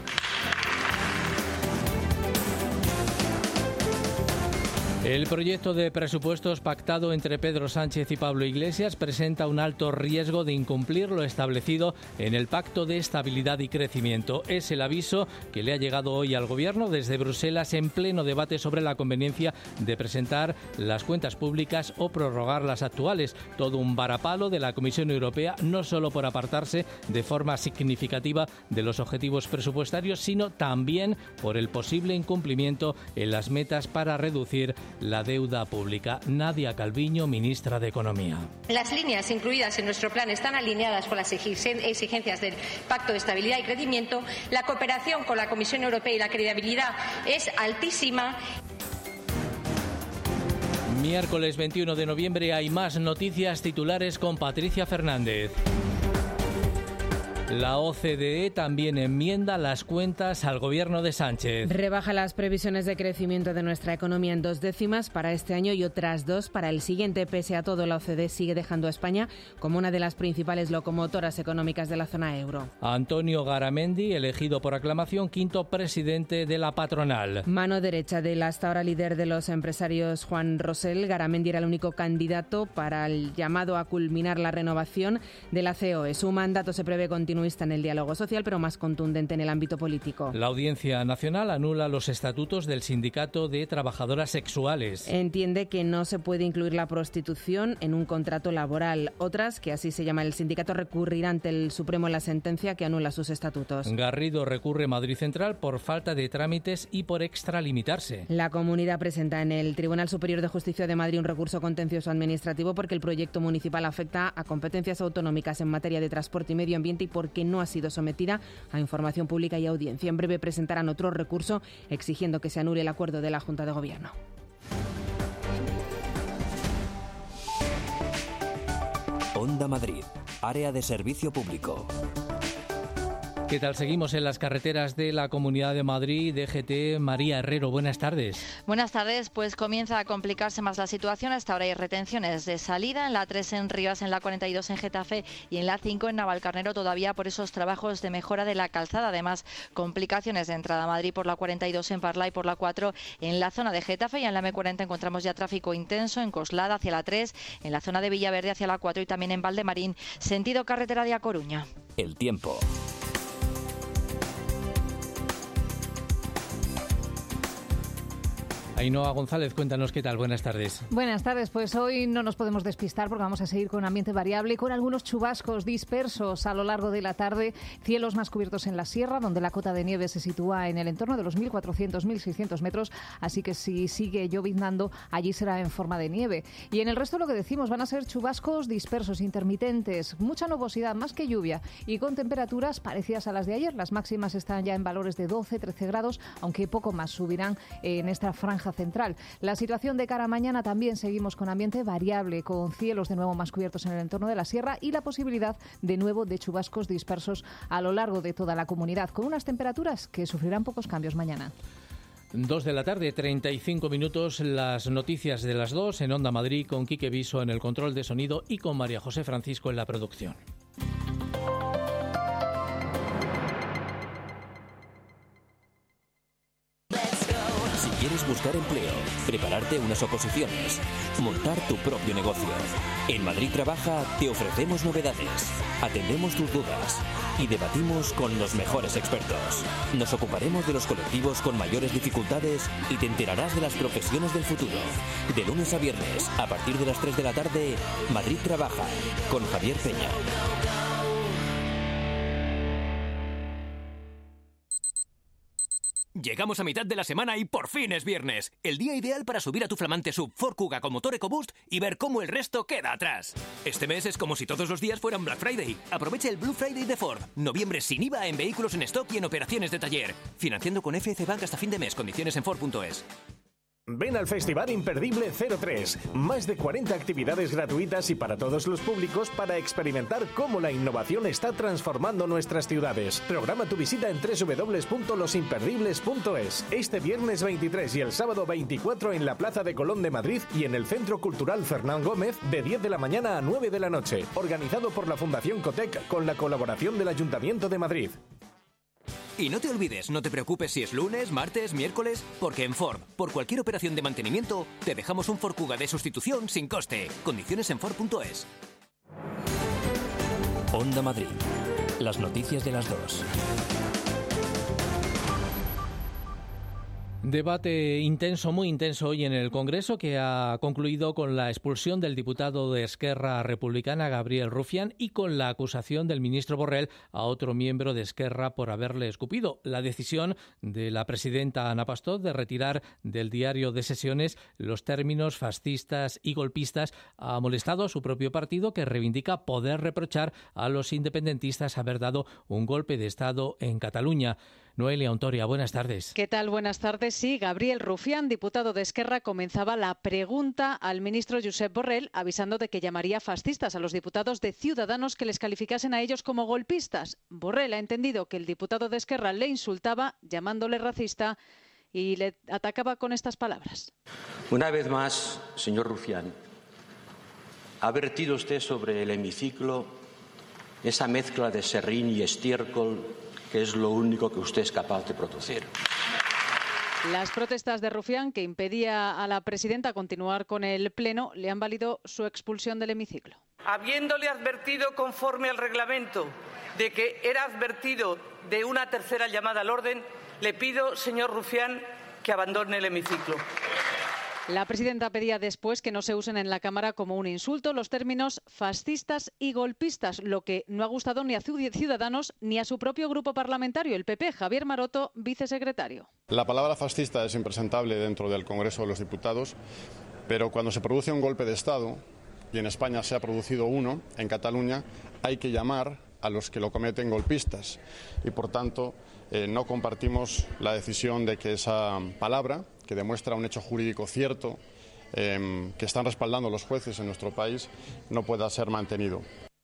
El proyecto de presupuestos pactado entre Pedro Sánchez y Pablo Iglesias presenta un alto riesgo de incumplir lo establecido en el Pacto de Estabilidad y Crecimiento. Es el aviso que le ha llegado hoy al Gobierno desde Bruselas en pleno debate sobre la conveniencia de presentar las cuentas públicas o prorrogar las actuales. Todo un varapalo de la Comisión Europea, no solo por apartarse de forma significativa de los objetivos presupuestarios, sino también por el posible incumplimiento en las metas para reducir la deuda pública. Nadia Calviño, ministra de Economía. Las líneas incluidas en nuestro plan están alineadas con las exigencias del Pacto de Estabilidad y Crecimiento. La cooperación con la Comisión Europea y la credibilidad es altísima. Miércoles veintiuno de noviembre hay más noticias titulares con Patricia Fernández. La O C D E también enmienda las cuentas al gobierno de Sánchez. Rebaja las previsiones de crecimiento de nuestra economía en dos décimas para este año y otras dos para el siguiente. Pese a todo, la O C D E sigue dejando a España como una de las principales locomotoras económicas de la zona euro. Antonio Garamendi, elegido por aclamación quinto presidente de la patronal. Mano derecha del hasta ahora líder de los empresarios Juan Rosell, Garamendi era el único candidato para el llamado a culminar la renovación de la C O E. Su mandato se prevé continuar en el diálogo social, pero más contundente en el ámbito político. La Audiencia Nacional anula los estatutos del Sindicato de Trabajadoras Sexuales. Entiende que no se puede incluir la prostitución en un contrato laboral. Otras, que así se llama el sindicato, recurrirá ante el Supremo la sentencia que anula sus estatutos. Garrido recurre Madrid Central por falta de trámites y por extralimitarse. La comunidad presenta en el Tribunal Superior de Justicia de Madrid un recurso contencioso administrativo porque el proyecto municipal afecta a competencias autonómicas en materia de transporte y medio ambiente y por que no ha sido sometida a información pública y audiencia. En breve presentarán otro recurso exigiendo que se anule el acuerdo de la Junta de Gobierno. Onda Madrid, área de servicio público. ¿Qué tal? Seguimos en las carreteras de la Comunidad de Madrid. D G T, María Herrero, buenas tardes. Buenas tardes, pues comienza a complicarse más la situación. Hasta ahora hay retenciones de salida en la tres en Rivas, en la cuarenta y dos en Getafe y en la cinco en Navalcarnero todavía por esos trabajos de mejora de la calzada. Además, complicaciones de entrada a Madrid por la cuarenta y dos en Parla y por la cuatro en la zona de Getafe. Y en la M cuarenta encontramos ya tráfico intenso en Coslada hacia la tres, en la zona de Villaverde hacia la cuatro y también en Valdemarín, sentido carretera de A Coruña. El tiempo. Ainhoa González, cuéntanos qué tal. Buenas tardes. Buenas tardes. Pues hoy no nos podemos despistar porque vamos a seguir con un ambiente variable, con algunos chubascos dispersos a lo largo de la tarde, cielos más cubiertos en la sierra, donde la cota de nieve se sitúa en el entorno de los mil cuatrocientos a mil seiscientos metros, así que si sigue lloviznando, allí será en forma de nieve. Y en el resto lo que decimos, van a ser chubascos dispersos, intermitentes, mucha nubosidad, más que lluvia, y con temperaturas parecidas a las de ayer. Las máximas están ya en valores de doce, trece grados, aunque poco más subirán en esta franja central. La situación de cara a mañana también seguimos con ambiente variable, con cielos de nuevo más cubiertos en el entorno de la sierra y la posibilidad de nuevo de chubascos dispersos a lo largo de toda la comunidad, con unas temperaturas que sufrirán pocos cambios mañana. Dos de la tarde, treinta y cinco minutos, las noticias de las dos en Onda Madrid, con Quique Viso en el control de sonido y con María José Francisco en la producción. ¿Quieres buscar empleo, prepararte unas oposiciones, montar tu propio negocio? En Madrid Trabaja te ofrecemos novedades, atendemos tus dudas y debatimos con los mejores expertos. Nos ocuparemos de los colectivos con mayores dificultades y te enterarás de las profesiones del futuro. De lunes a viernes, a partir de las tres de la tarde, Madrid Trabaja, con Javier Peña. Llegamos a mitad de la semana y por fin es viernes. El día ideal para subir a tu flamante sub Ford Kuga con motor EcoBoost y ver cómo el resto queda atrás. Este mes es como si todos los días fueran Black Friday. Aprovecha el Blue Friday de Ford. Noviembre sin I V A en vehículos en stock y en operaciones de taller. Financiando con F C Bank hasta fin de mes. Condiciones en Ford punto es. Ven al Festival Imperdible cero tres. Más de cuarenta actividades gratuitas y para todos los públicos para experimentar cómo la innovación está transformando nuestras ciudades. Programa tu visita en doble u doble u doble u punto los imperdibles punto es. Este viernes veintitrés y el sábado veinticuatro en la Plaza de Colón de Madrid y en el Centro Cultural Fernán Gómez de diez de la mañana a nueve de la noche. Organizado por la Fundación Cotec con la colaboración del Ayuntamiento de Madrid. Y no te olvides, no te preocupes si es lunes, martes, miércoles, porque en Ford, por cualquier operación de mantenimiento, te dejamos un Ford Kuga de sustitución sin coste. Condiciones en Ford punto es. Onda Madrid. Las noticias de las dos. Debate intenso, muy intenso hoy en el Congreso, que ha concluido con la expulsión del diputado de Esquerra Republicana, Gabriel Rufián, y con la acusación del ministro Borrell a otro miembro de Esquerra por haberle escupido. La decisión de la presidenta Ana Pastor de retirar del diario de sesiones los términos fascistas y golpistas ha molestado a su propio partido, que reivindica poder reprochar a los independentistas haber dado un golpe de Estado en Cataluña. Noelia Ontoria, buenas tardes. ¿Qué tal? Buenas tardes. Sí, Gabriel Rufián, diputado de Esquerra, comenzaba la pregunta al ministro Josep Borrell, avisando de que llamaría fascistas a los diputados de Ciudadanos que les calificasen a ellos como golpistas. Borrell ha entendido que el diputado de Esquerra le insultaba, llamándole racista, y le atacaba con estas palabras. Una vez más, señor Rufián, ha vertido usted sobre el hemiciclo esa mezcla de serrín y estiércol que es lo único que usted es capaz de producir. Las protestas de Rufián, que impedía a la presidenta continuar con el pleno, le han valido su expulsión del hemiciclo. Habiéndole advertido conforme al reglamento de que era advertido de una tercera llamada al orden, le pido, señor Rufián, que abandone el hemiciclo. La presidenta pedía después que no se usen en la Cámara como un insulto los términos fascistas y golpistas, lo que no ha gustado ni a Ciudadanos ni a su propio grupo parlamentario, el P P. Javier Maroto, vicesecretario. La palabra fascista es impresentable dentro del Congreso de los Diputados, pero cuando se produce un golpe de Estado, y en España se ha producido uno, en Cataluña, hay que llamar a los que lo cometen golpistas. Y por tanto, eh, no compartimos la decisión de que esa palabra, que demuestra un hecho jurídico cierto, eh, que están respaldando los jueces en nuestro país, no pueda ser mantenido.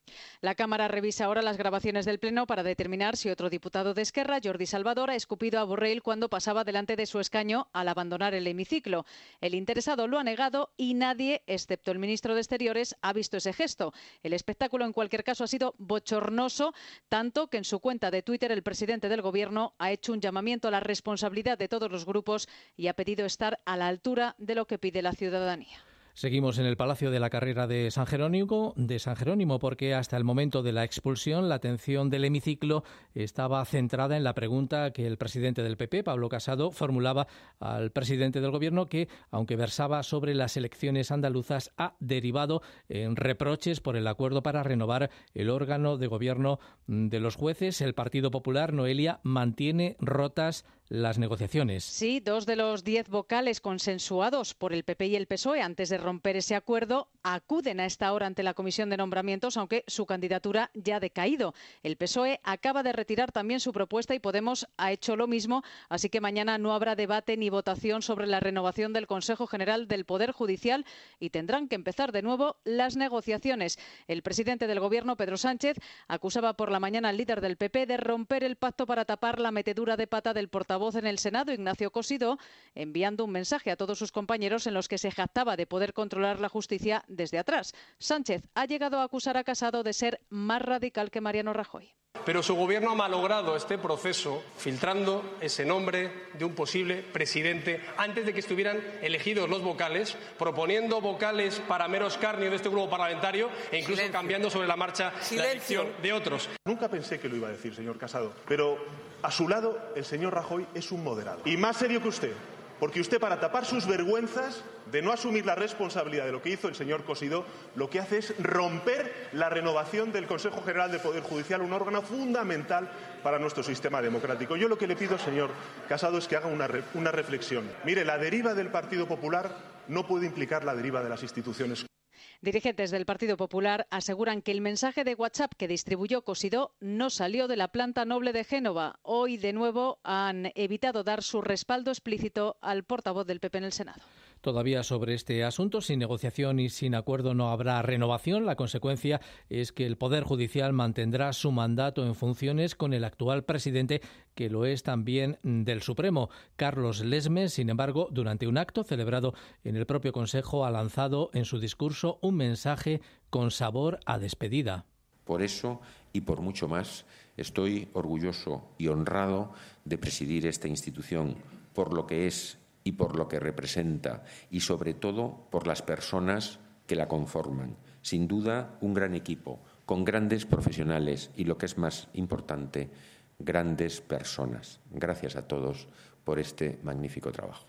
La Cámara revisa ahora las grabaciones del Pleno para determinar si otro diputado de Esquerra, Jordi Salvador, ha escupido a Borrell cuando pasaba delante de su escaño al abandonar el hemiciclo. El interesado lo ha negado y nadie, excepto el ministro de Exteriores, ha visto ese gesto. El espectáculo, en cualquier caso, ha sido bochornoso, tanto que en su cuenta de Twitter el presidente del Gobierno ha hecho un llamamiento a la responsabilidad de todos los grupos y ha pedido estar a la altura de lo que pide la ciudadanía. Seguimos en el Palacio de la Carrera de San Jerónimo, de San Jerónimo, porque hasta el momento de la expulsión la atención del hemiciclo estaba centrada en la pregunta que el presidente del P P, Pablo Casado, formulaba al presidente del Gobierno, que, aunque versaba sobre las elecciones andaluzas, ha derivado en reproches por el acuerdo para renovar el órgano de gobierno de los jueces. El Partido Popular, Noelia, mantiene rotas las negociaciones. Sí, dos de los diez vocales consensuados por el P P y el P S O E antes de romper ese acuerdo acuden a esta hora ante la Comisión de Nombramientos, aunque su candidatura ya ha decaído. El P S O E acaba de retirar también su propuesta y Podemos ha hecho lo mismo, así que mañana no habrá debate ni votación sobre la renovación del Consejo General del Poder Judicial y tendrán que empezar de nuevo las negociaciones. El presidente del Gobierno, Pedro Sánchez, acusaba por la mañana al líder del P P de romper el pacto para tapar la metedura de pata del portavoz voz en el Senado, Ignacio Cosidó, enviando un mensaje a todos sus compañeros en los que se jactaba de poder controlar la justicia desde atrás. Sánchez ha llegado a acusar a Casado de ser más radical que Mariano Rajoy. Pero su gobierno ha malogrado este proceso filtrando ese nombre de un posible presidente antes de que estuvieran elegidos los vocales, proponiendo vocales para mero escarnio de este grupo parlamentario e incluso Silencio. cambiando sobre la marcha Silencio. la elección de otros. Nunca pensé que lo iba a decir, señor Casado, pero a su lado el señor Rajoy es un moderado. Y más serio que usted, porque usted, para tapar sus vergüenzas de no asumir la responsabilidad de lo que hizo el señor Cosidó, lo que hace es romper la renovación del Consejo General del Poder Judicial, un órgano fundamental para nuestro sistema democrático. Yo lo que le pido, señor Casado, es que haga una, re, una reflexión. Mire, la deriva del Partido Popular no puede implicar la deriva de las instituciones. Dirigentes del Partido Popular aseguran que el mensaje de WhatsApp que distribuyó Cosidó no salió de la planta noble de Génova. Hoy, de nuevo, han evitado dar su respaldo explícito al portavoz del P P en el Senado. Todavía sobre este asunto, sin negociación y sin acuerdo no habrá renovación. La consecuencia es que el Poder Judicial mantendrá su mandato en funciones con el actual presidente, que lo es también del Supremo. Carlos Lesmes, sin embargo, durante un acto celebrado en el propio Consejo, ha lanzado en su discurso un mensaje con sabor a despedida. Por eso y por mucho más, estoy orgulloso y honrado de presidir esta institución, por lo que es y por lo que representa, y sobre todo por las personas que la conforman. Sin duda, un gran equipo, con grandes profesionales y, lo que es más importante, grandes personas. Gracias a todos por este magnífico trabajo.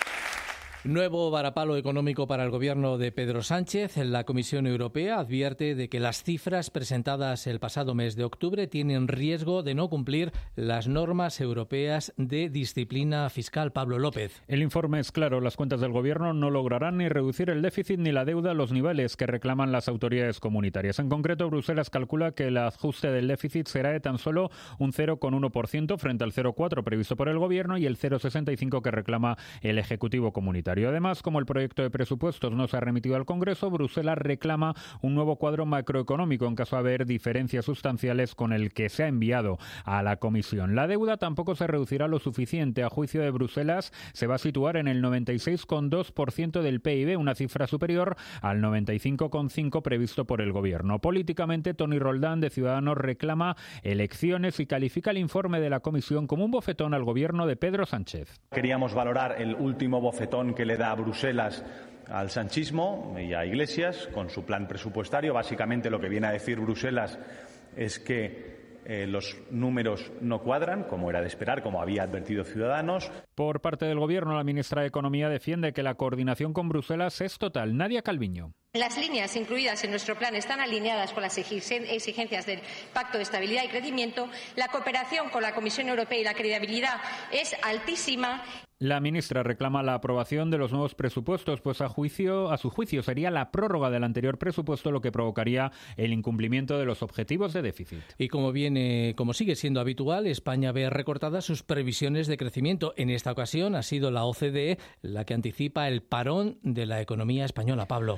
Nuevo varapalo económico para el gobierno de Pedro Sánchez. La Comisión Europea advierte de que las cifras presentadas el pasado mes de octubre tienen riesgo de no cumplir las normas europeas de disciplina fiscal. Pablo López. El informe es claro. Las cuentas del gobierno no lograrán ni reducir el déficit ni la deuda a los niveles que reclaman las autoridades comunitarias. En concreto, Bruselas calcula que el ajuste del déficit será de tan solo un cero coma uno por ciento frente al cero coma cuatro por ciento previsto por el gobierno y el cero coma sesenta y cinco por ciento que reclama el Ejecutivo comunitario. Además, como el proyecto de presupuestos no se ha remitido al Congreso, Bruselas reclama un nuevo cuadro macroeconómico en caso de haber diferencias sustanciales con el que se ha enviado a la Comisión. La deuda tampoco se reducirá lo suficiente. A juicio de Bruselas, se va a situar en el noventa y seis coma dos por ciento del P I B, una cifra superior al noventa y cinco coma cinco por ciento previsto por el Gobierno. Políticamente, Toni Roldán, de Ciudadanos, reclama elecciones y califica el informe de la Comisión como un bofetón al Gobierno de Pedro Sánchez. Queríamos valorar el último bofetón que le da a Bruselas al sanchismo y a Iglesias con su plan presupuestario. Básicamente lo que viene a decir Bruselas es que eh, los números no cuadran, como era de esperar, como había advertido Ciudadanos. Por parte del Gobierno, la ministra de Economía defiende que la coordinación con Bruselas es total. Nadia Calviño. Las líneas incluidas en nuestro plan están alineadas con las exigencias del Pacto de Estabilidad y Crecimiento. La cooperación con la Comisión Europea y la credibilidad es altísima. La ministra reclama la aprobación de los nuevos presupuestos, pues a juicio, a su juicio sería la prórroga del anterior presupuesto lo que provocaría el incumplimiento de los objetivos de déficit. Y como viene, como sigue siendo habitual, España ve recortadas sus previsiones de crecimiento. En esta ocasión ha sido la O C D E la que anticipa el parón de la economía española. Pablo. Un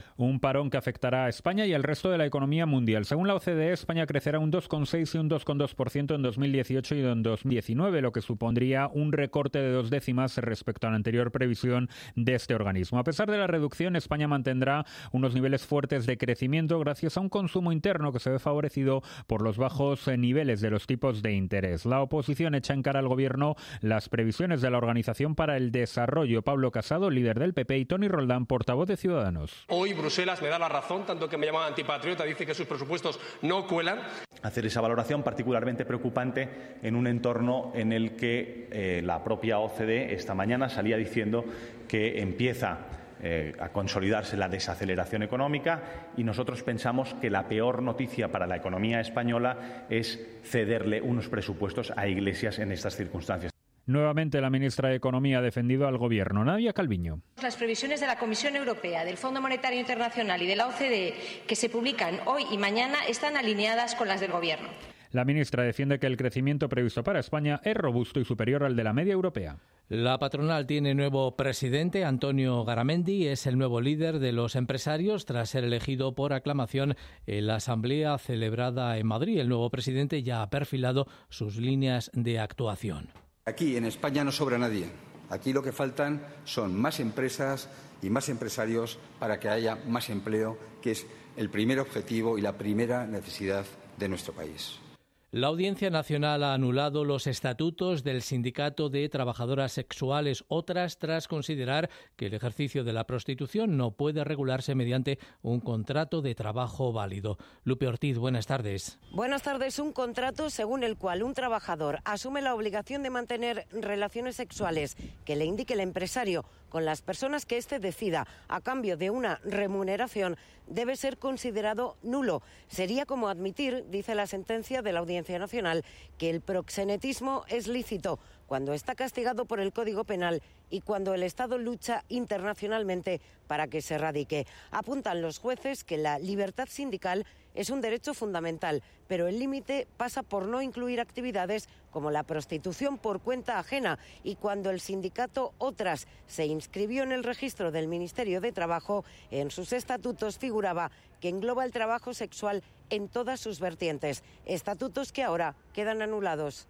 parón que afectará a España y al resto de la economía mundial. Según la O C D E, España crecerá un dos coma seis y un dos coma dos por ciento en dos mil dieciocho y en dos mil diecinueve, lo que supondría un recorte de dos décimas respecto a la anterior previsión de este organismo. A pesar de la reducción, España mantendrá unos niveles fuertes de crecimiento gracias a un consumo interno que se ve favorecido por los bajos niveles de los tipos de interés. La oposición echa en cara al gobierno las previsiones de la Organización para el Desarrollo. Pablo Casado, líder del P P, y Toni Roldán, portavoz de Ciudadanos. Hoy Bruselas me da la razón, tanto que me llaman antipatriota, dice que sus presupuestos no cuelan. Hacer esa valoración particularmente preocupante en un entorno en el que eh, la propia O C D E esta mañana salía diciendo que empieza eh, a consolidarse la desaceleración económica, y nosotros pensamos que la peor noticia para la economía española es cederle unos presupuestos a Iglesias en estas circunstancias. Nuevamente la ministra de Economía ha defendido al Gobierno. Nadia Calviño. Las previsiones de la Comisión Europea, del Fondo Monetario Internacional y de la O C D E que se publican hoy y mañana están alineadas con las del Gobierno. La ministra defiende que el crecimiento previsto para España es robusto y superior al de la media europea. La patronal tiene nuevo presidente. Antonio Garamendi es el nuevo líder de los empresarios tras ser elegido por aclamación en la asamblea celebrada en Madrid. El nuevo presidente ya ha perfilado sus líneas de actuación. Aquí en España no sobra nadie. Aquí lo que faltan son más empresas y más empresarios para que haya más empleo, que es el primer objetivo y la primera necesidad de nuestro país. La Audiencia Nacional ha anulado los estatutos del Sindicato de Trabajadoras Sexuales, otras tras considerar que el ejercicio de la prostitución no puede regularse mediante un contrato de trabajo válido. Lupe Ortiz, buenas tardes. Buenas tardes. Un contrato según el cual un trabajador asume la obligación de mantener relaciones sexuales que le indique el empresario con las personas que éste decida a cambio de una remuneración debe ser considerado nulo. Sería como admitir, dice la sentencia de la Audiencia Nacional, que el proxenetismo es lícito cuando está castigado por el Código Penal y cuando el Estado lucha internacionalmente para que se erradique. Apuntan los jueces que la libertad sindical es un derecho fundamental, pero el límite pasa por no incluir actividades como la prostitución por cuenta ajena, y cuando el sindicato Otras se inscribió en el registro del Ministerio de Trabajo, en sus estatutos figuraba que engloba el trabajo sexual en todas sus vertientes, estatutos que ahora quedan anulados.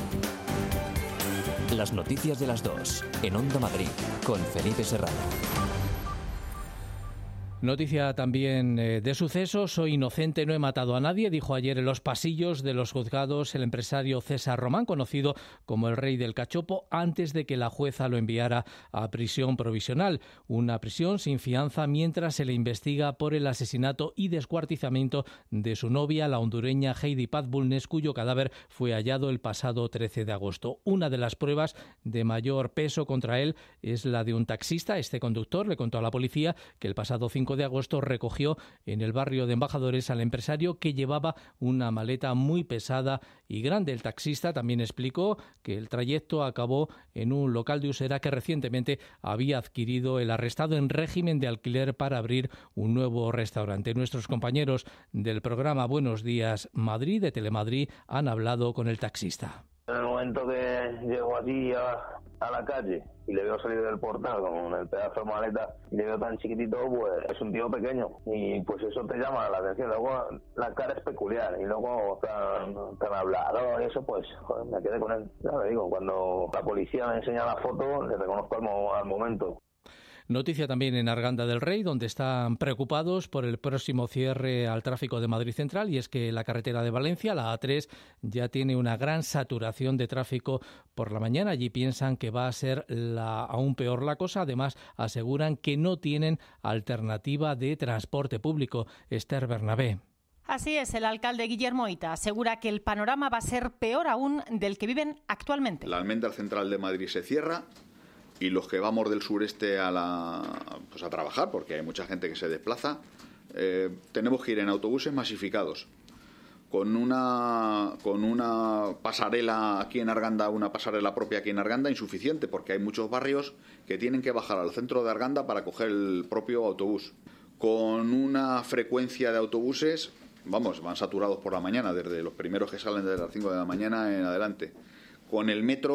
Las noticias de las dos, en Onda Madrid, con Felipe Serrano. Noticia también eh, de sucesos. Soy inocente, no he matado a nadie, dijo ayer en los pasillos de los juzgados el empresario César Román, conocido como el Rey del Cachopo, antes de que la jueza lo enviara a prisión provisional. Una prisión sin fianza mientras se le investiga por el asesinato y descuartizamiento de su novia, la hondureña Heidi Paz Bulnes, cuyo cadáver fue hallado el pasado trece de agosto. Una de las pruebas de mayor peso contra él es la de un taxista. Este conductor le contó a la policía que el pasado cinco de agosto recogió en el barrio de Embajadores al empresario, que llevaba una maleta muy pesada y grande. El taxista también explicó que el trayecto acabó en un local de Usera que recientemente había adquirido el arrestado en régimen de alquiler para abrir un nuevo restaurante. Nuestros compañeros del programa Buenos Días Madrid, de Telemadrid, han hablado con el taxista. En el momento que llego allí a, a la calle y le veo salir del portal con el pedazo de maleta y le veo tan chiquitito, pues es un tío pequeño y pues eso te llama la atención. Luego la cara es peculiar y luego tan, tan hablador y eso, pues joder, me quedé con él. Ya le digo, cuando la policía me enseña la foto, le reconozco al, mo- al momento. Noticia también en Arganda del Rey, donde están preocupados por el próximo cierre al tráfico de Madrid Central, y es que la carretera de Valencia, la A tres, ya tiene una gran saturación de tráfico por la mañana. Allí piensan que va a ser la, aún peor la cosa. Además, aseguran que no tienen alternativa de transporte público. Esther Bernabé. Así es, el alcalde Guillermo Ita asegura que el panorama va a ser peor aún del que viven actualmente. La Almendra Central de Madrid se cierra y los que vamos del sureste a, la, pues a trabajar, porque hay mucha gente que se desplaza, eh, tenemos que ir en autobuses masificados, con una, con una pasarela aquí en Arganda, una pasarela propia aquí en Arganda, insuficiente, porque hay muchos barrios que tienen que bajar al centro de Arganda para coger el propio autobús. Con una frecuencia de autobuses, vamos, van saturados por la mañana, desde los primeros que salen desde las cinco de la mañana en adelante. Con el metro,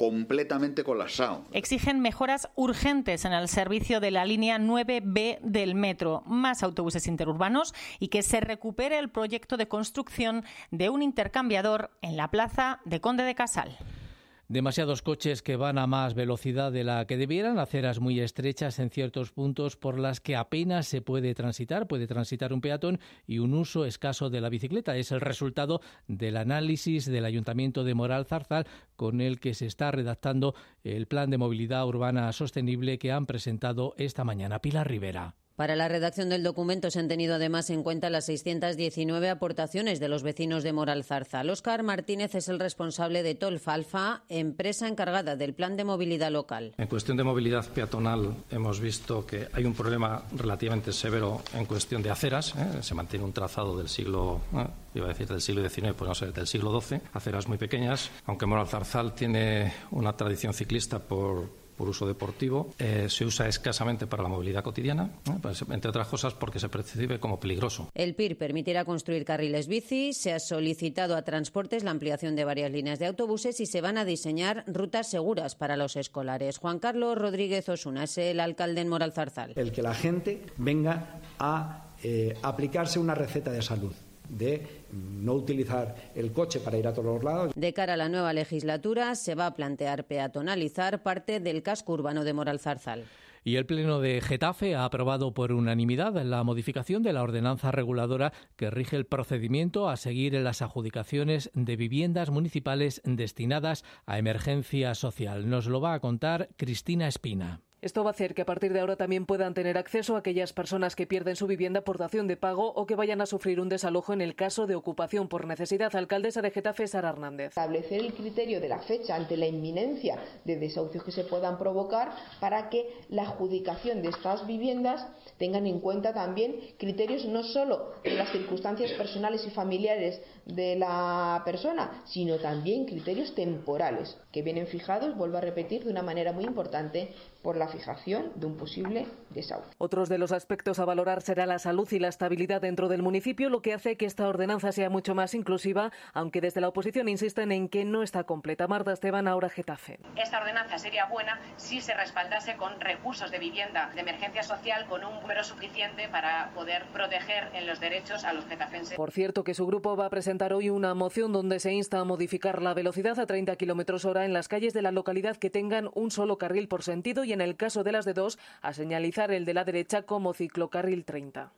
completamente colapsado. Exigen mejoras urgentes en el servicio de la línea nueve B del metro, más autobuses interurbanos y que se recupere el proyecto de construcción de un intercambiador en la plaza de Conde de Casal. Demasiados coches que van a más velocidad de la que debieran, aceras muy estrechas en ciertos puntos por las que apenas se puede transitar, puede transitar un peatón y un uso escaso de la bicicleta. Es el resultado del análisis del Ayuntamiento de Moralzarzal con el que se está redactando el Plan de Movilidad Urbana Sostenible que han presentado esta mañana. Pilar Rivera. Para la redacción del documento se han tenido además en cuenta las seiscientas diecinueve aportaciones de los vecinos de Moralzarzal. Óscar Martínez es el responsable de Tolfalfa, empresa encargada del plan de movilidad local. En cuestión de movilidad peatonal hemos visto que hay un problema relativamente severo en cuestión de aceras. ¿eh? Se mantiene un trazado del siglo, ¿eh? iba a decir del siglo diecinueve, pues no sé, del siglo doce, aceras muy pequeñas. Aunque Moralzarzal tiene una tradición ciclista por por uso deportivo, eh, se usa escasamente para la movilidad cotidiana, ¿eh? pues, entre otras cosas porque se percibe como peligroso. El P I R permitirá construir carriles bici, se ha solicitado a Transportes la ampliación de varias líneas de autobuses y se van a diseñar rutas seguras para los escolares. Juan Carlos Rodríguez Osuna es el alcalde en Moralzarzal. El que la gente venga a eh, aplicarse una receta de salud, de no utilizar el coche para ir a todos los lados. De cara a la nueva legislatura se va a plantear peatonalizar parte del casco urbano de Moralzarzal. Y el Pleno de Getafe ha aprobado por unanimidad la modificación de la ordenanza reguladora que rige el procedimiento a seguir en las adjudicaciones de viviendas municipales destinadas a emergencia social. Nos lo va a contar Cristina Espina. Esto va a hacer que a partir de ahora también puedan tener acceso a aquellas personas que pierden su vivienda por dación de pago o que vayan a sufrir un desalojo en el caso de ocupación por necesidad. Alcaldesa de Getafe, Sara Hernández. Establecer el criterio de la fecha ante la inminencia de desahucios que se puedan provocar para que la adjudicación de estas viviendas tengan en cuenta también criterios no solo de las circunstancias personales y familiares de la persona, sino también criterios temporales que vienen fijados, vuelvo a repetir, de una manera muy importante por la fijación de un posible desahucio. Otros de los aspectos a valorar será la salud y la estabilidad dentro del municipio, lo que hace que esta ordenanza sea mucho más inclusiva, aunque desde la oposición insisten en que no está completa. Marta Esteban, ahora Getafe. Esta ordenanza sería buena si se respaldase con recursos de vivienda de emergencia social con un número suficiente para poder proteger en los derechos a los getafenses. Por cierto, que su grupo va a presentar hoy una moción donde se insta a modificar la velocidad a treinta kilómetros hora en las calles de la localidad que tengan un solo carril por sentido y en el caso de las de dos, a señalizar el de la derecha como ciclocarril treinta.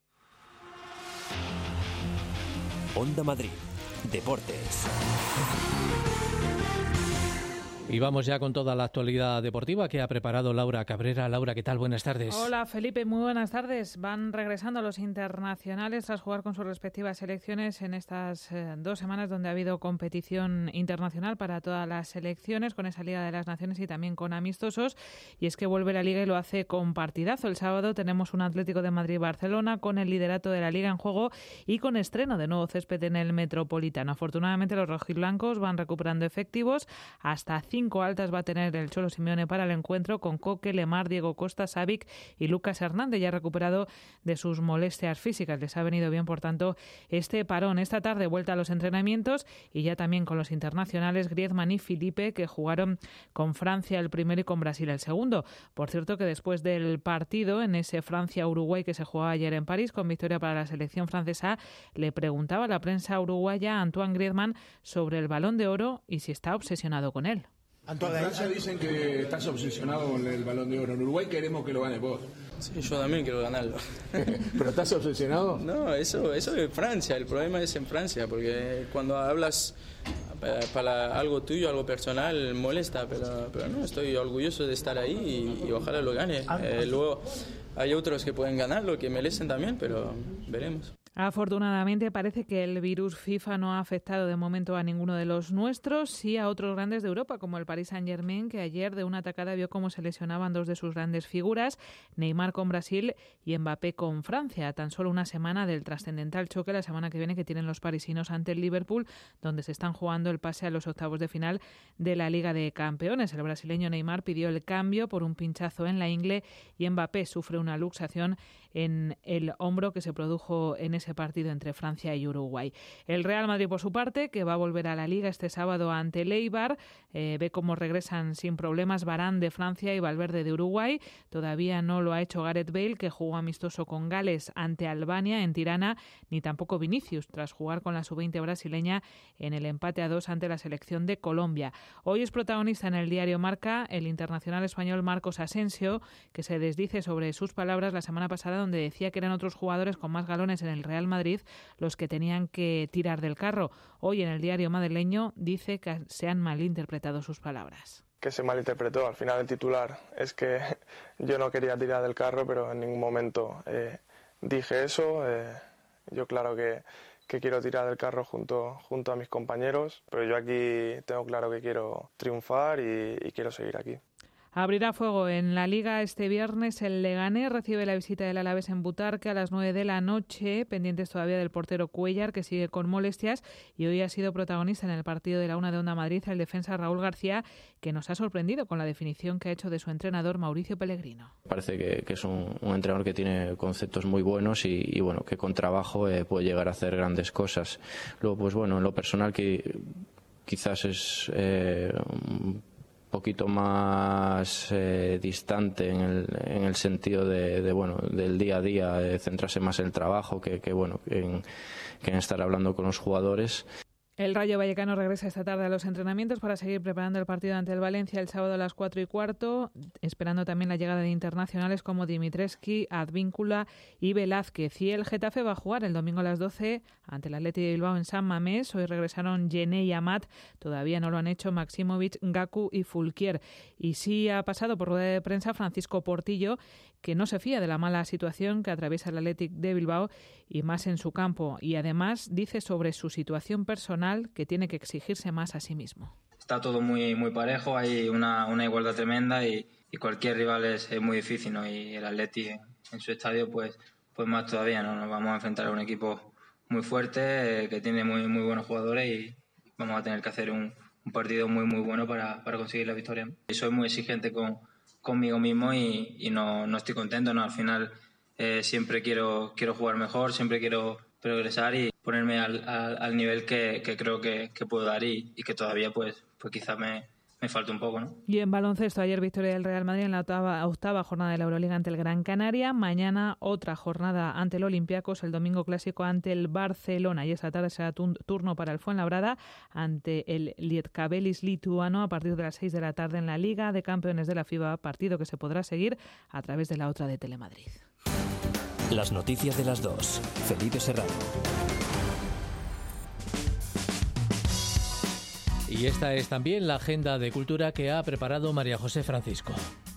Onda Madrid, Deportes. Y vamos ya con toda la actualidad deportiva que ha preparado Laura Cabrera. Laura, ¿qué tal? Buenas tardes. Hola, Felipe, muy buenas tardes. Van regresando los internacionales tras jugar con sus respectivas selecciones en estas eh, dos semanas donde ha habido competición internacional para todas las selecciones, con esa Liga de las Naciones y también con amistosos. Y es que vuelve la Liga y lo hace con partidazo. El sábado tenemos un Atlético de Madrid-Barcelona con el liderato de la Liga en juego y con estreno de nuevo césped en el Metropolitano. Afortunadamente los rojiblancos van recuperando efectivos. Hasta cinco altas va a tener el Cholo Simeone para el encuentro con Coque, Lemar, Diego Costa, Savic y Lucas Hernández, ya recuperado de sus molestias físicas. Les ha venido bien, por tanto, este parón. Esta tarde vuelta a los entrenamientos y ya también con los internacionales Griezmann y Felipe, que jugaron con Francia el primero y con Brasil el segundo. Por cierto, que después del partido, en ese Francia-Uruguay que se jugaba ayer en París, con victoria para la selección francesa, le preguntaba a la prensa uruguaya a Antoine Griezmann sobre el Balón de Oro y si está obsesionado con él. Antoine, en Francia dicen que estás obsesionado con el Balón de Oro. En Uruguay queremos que lo ganes vos. Sí, yo también quiero ganarlo. ¿Pero estás obsesionado? No, eso, eso es Francia. El problema es en Francia, porque cuando hablas para, para algo tuyo, algo personal, molesta. Pero, pero no, estoy orgulloso de estar ahí y, y ojalá lo gane. Eh, luego hay otros que pueden ganarlo, que merecen también, pero veremos. Afortunadamente parece que el virus FIFA no ha afectado de momento a ninguno de los nuestros, sí a otros grandes de Europa, como el Paris Saint-Germain, que ayer de una atacada vio cómo se lesionaban dos de sus grandes figuras, Neymar con Brasil y Mbappé con Francia, a tan solo una semana del trascendental choque la semana que viene que tienen los parisinos ante el Liverpool, donde se están jugando el pase a los octavos de final de la Liga de Campeones. El brasileño Neymar pidió el cambio por un pinchazo en la ingle y Mbappé sufre una luxación en el hombro que se produjo en ese ese partido entre Francia y Uruguay. El Real Madrid, por su parte, que va a volver a la Liga este sábado ante el Eibar, eh, ve cómo regresan sin problemas Varane de Francia y Valverde de Uruguay. Todavía no lo ha hecho Gareth Bale, que jugó amistoso con Gales ante Albania en Tirana, ni tampoco Vinicius, tras jugar con la sub veinte brasileña en el empate a dos ante la selección de Colombia. Hoy es protagonista en el diario Marca el internacional español Marcos Asensio, que se desdice sobre sus palabras la semana pasada, donde decía que eran otros jugadores con más galones en el Real Madrid los que tenían que tirar del carro. Hoy en el diario madrileño dice que se han malinterpretado sus palabras. Que se malinterpretó. Al final el titular es que yo no quería tirar del carro, pero en ningún momento eh, dije eso. Eh, yo claro que, que quiero tirar del carro junto, junto a mis compañeros, pero yo aquí tengo claro que quiero triunfar y, y quiero seguir aquí. Abrirá fuego en la Liga este viernes. El Leganés recibe la visita del Alavés en Butarque a las nueve de la noche, pendientes todavía del portero Cuéllar, que sigue con molestias, y hoy ha sido protagonista en el partido de la una de Onda Madrid el defensa Raúl García, que nos ha sorprendido con la definición que ha hecho de su entrenador Mauricio Pellegrino. Parece que, que es un, un entrenador que tiene conceptos muy buenos y, y bueno, que con trabajo eh, puede llegar a hacer grandes cosas. Luego, pues bueno, en lo personal que quizás es eh, un poquito más eh, distante en el, en el sentido de, de bueno del día a día, de centrarse más en el trabajo que, que bueno en, que en estar hablando con los jugadores. El Rayo Vallecano regresa esta tarde a los entrenamientos para seguir preparando el partido ante el Valencia el sábado a las cuatro y cuarto, esperando también la llegada de internacionales como Dimitrescu, Advíncula y Velázquez. Y el Getafe va a jugar el domingo a las doce ante el Athletic de Bilbao en San Mamés. Hoy regresaron Gené y Amat, todavía no lo han hecho Maximovic, Gaku y Fulquier. Y sí ha pasado por rueda de prensa Francisco Portillo, que no se fía de la mala situación que atraviesa el Athletic de Bilbao y más en su campo. Y además dice sobre su situación personal que tiene que exigirse más a sí mismo. Está todo muy muy parejo, hay una, una igualdad tremenda y, y cualquier rival es, es muy difícil, ¿no? Y el Athletic en, en su estadio pues, pues más todavía, ¿no? Nos vamos a enfrentar a un equipo muy fuerte, eh, que tiene muy, muy buenos jugadores y vamos a tener que hacer un, un partido muy muy bueno para, para conseguir la victoria. Y soy muy exigente con conmigo mismo y, y no, no estoy contento, ¿no? Al final eh, siempre quiero, quiero jugar mejor, siempre quiero progresar y ponerme al, al, al nivel que, que creo que, que puedo dar y, y que todavía pues, pues quizás me, me falta un poco, ¿no? Y en baloncesto, ayer victoria del Real Madrid en la octava, octava jornada de la Euroliga ante el Gran Canaria. Mañana otra jornada ante el Olympiacos, el domingo clásico ante el Barcelona. Y esta tarde será turno para el Fuenlabrada ante el Lietkabelis lituano a partir de las seis de la tarde en la Liga de Campeones de la FIBA, partido que se podrá seguir a través de la otra de Telemadrid. Las noticias de las dos. Felipe Serrano. Y esta es también la agenda de cultura que ha preparado María José Francisco.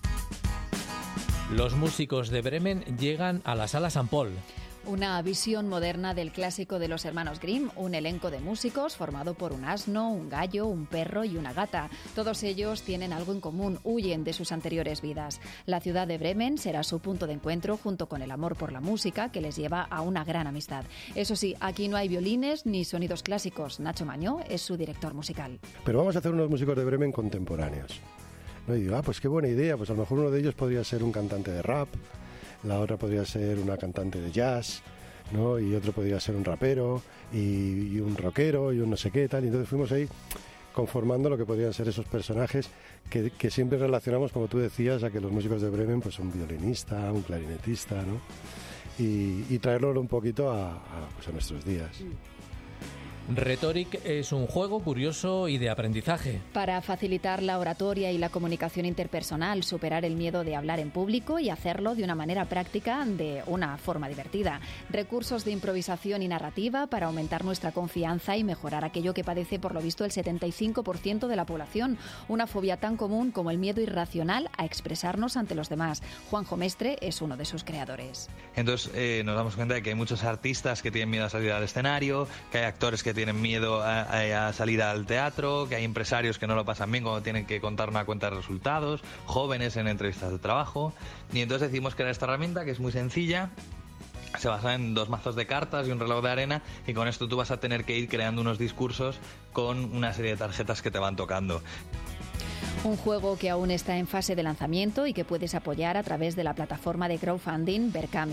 Los músicos de Bremen llegan a la Sala San Paul. Una visión moderna del clásico de los hermanos Grimm, un elenco de músicos formado por un asno, un gallo, un perro y una gata. Todos ellos tienen algo en común, huyen de sus anteriores vidas. La ciudad de Bremen será su punto de encuentro junto con el amor por la música que les lleva a una gran amistad. Eso sí, aquí no hay violines ni sonidos clásicos. Nacho Mañó es su director musical. Pero vamos a hacer unos músicos de Bremen contemporáneos. ¿No? Y digo, ah, pues qué buena idea, pues a lo mejor uno de ellos podría ser un cantante de rap, la otra podría ser una cantante de jazz, ¿no? Y otro podría ser un rapero y, y un rockero y un no sé qué tal. Y entonces fuimos ahí conformando lo que podrían ser esos personajes que, que siempre relacionamos, como tú decías, a que los músicos de Bremen pues un violinista, un clarinetista, ¿no? Y, y traerlo un poquito a, a, pues a nuestros días. Rhetoric es un juego curioso y de aprendizaje. Para facilitar la oratoria y la comunicación interpersonal, superar el miedo de hablar en público y hacerlo de una manera práctica, de una forma divertida. Recursos de improvisación y narrativa para aumentar nuestra confianza y mejorar aquello que padece por lo visto el setenta y cinco por ciento de la población. Una fobia tan común como el miedo irracional a expresarnos ante los demás. Juanjo Mestre es uno de sus creadores. Entonces eh, nos damos cuenta de que hay muchos artistas que tienen miedo a salir al escenario, que hay actores que tienen miedo a, a, a salir al teatro, que hay empresarios que no lo pasan bien cuando tienen que contar una cuenta de resultados, jóvenes en entrevistas de trabajo. Y entonces decidimos crear esta herramienta que es muy sencilla. Se basa en dos mazos de cartas y un reloj de arena, y con esto tú vas a tener que ir creando unos discursos con una serie de tarjetas que te van tocando. Un juego que aún está en fase de lanzamiento y que puedes apoyar a través de la plataforma de crowdfunding Berkami.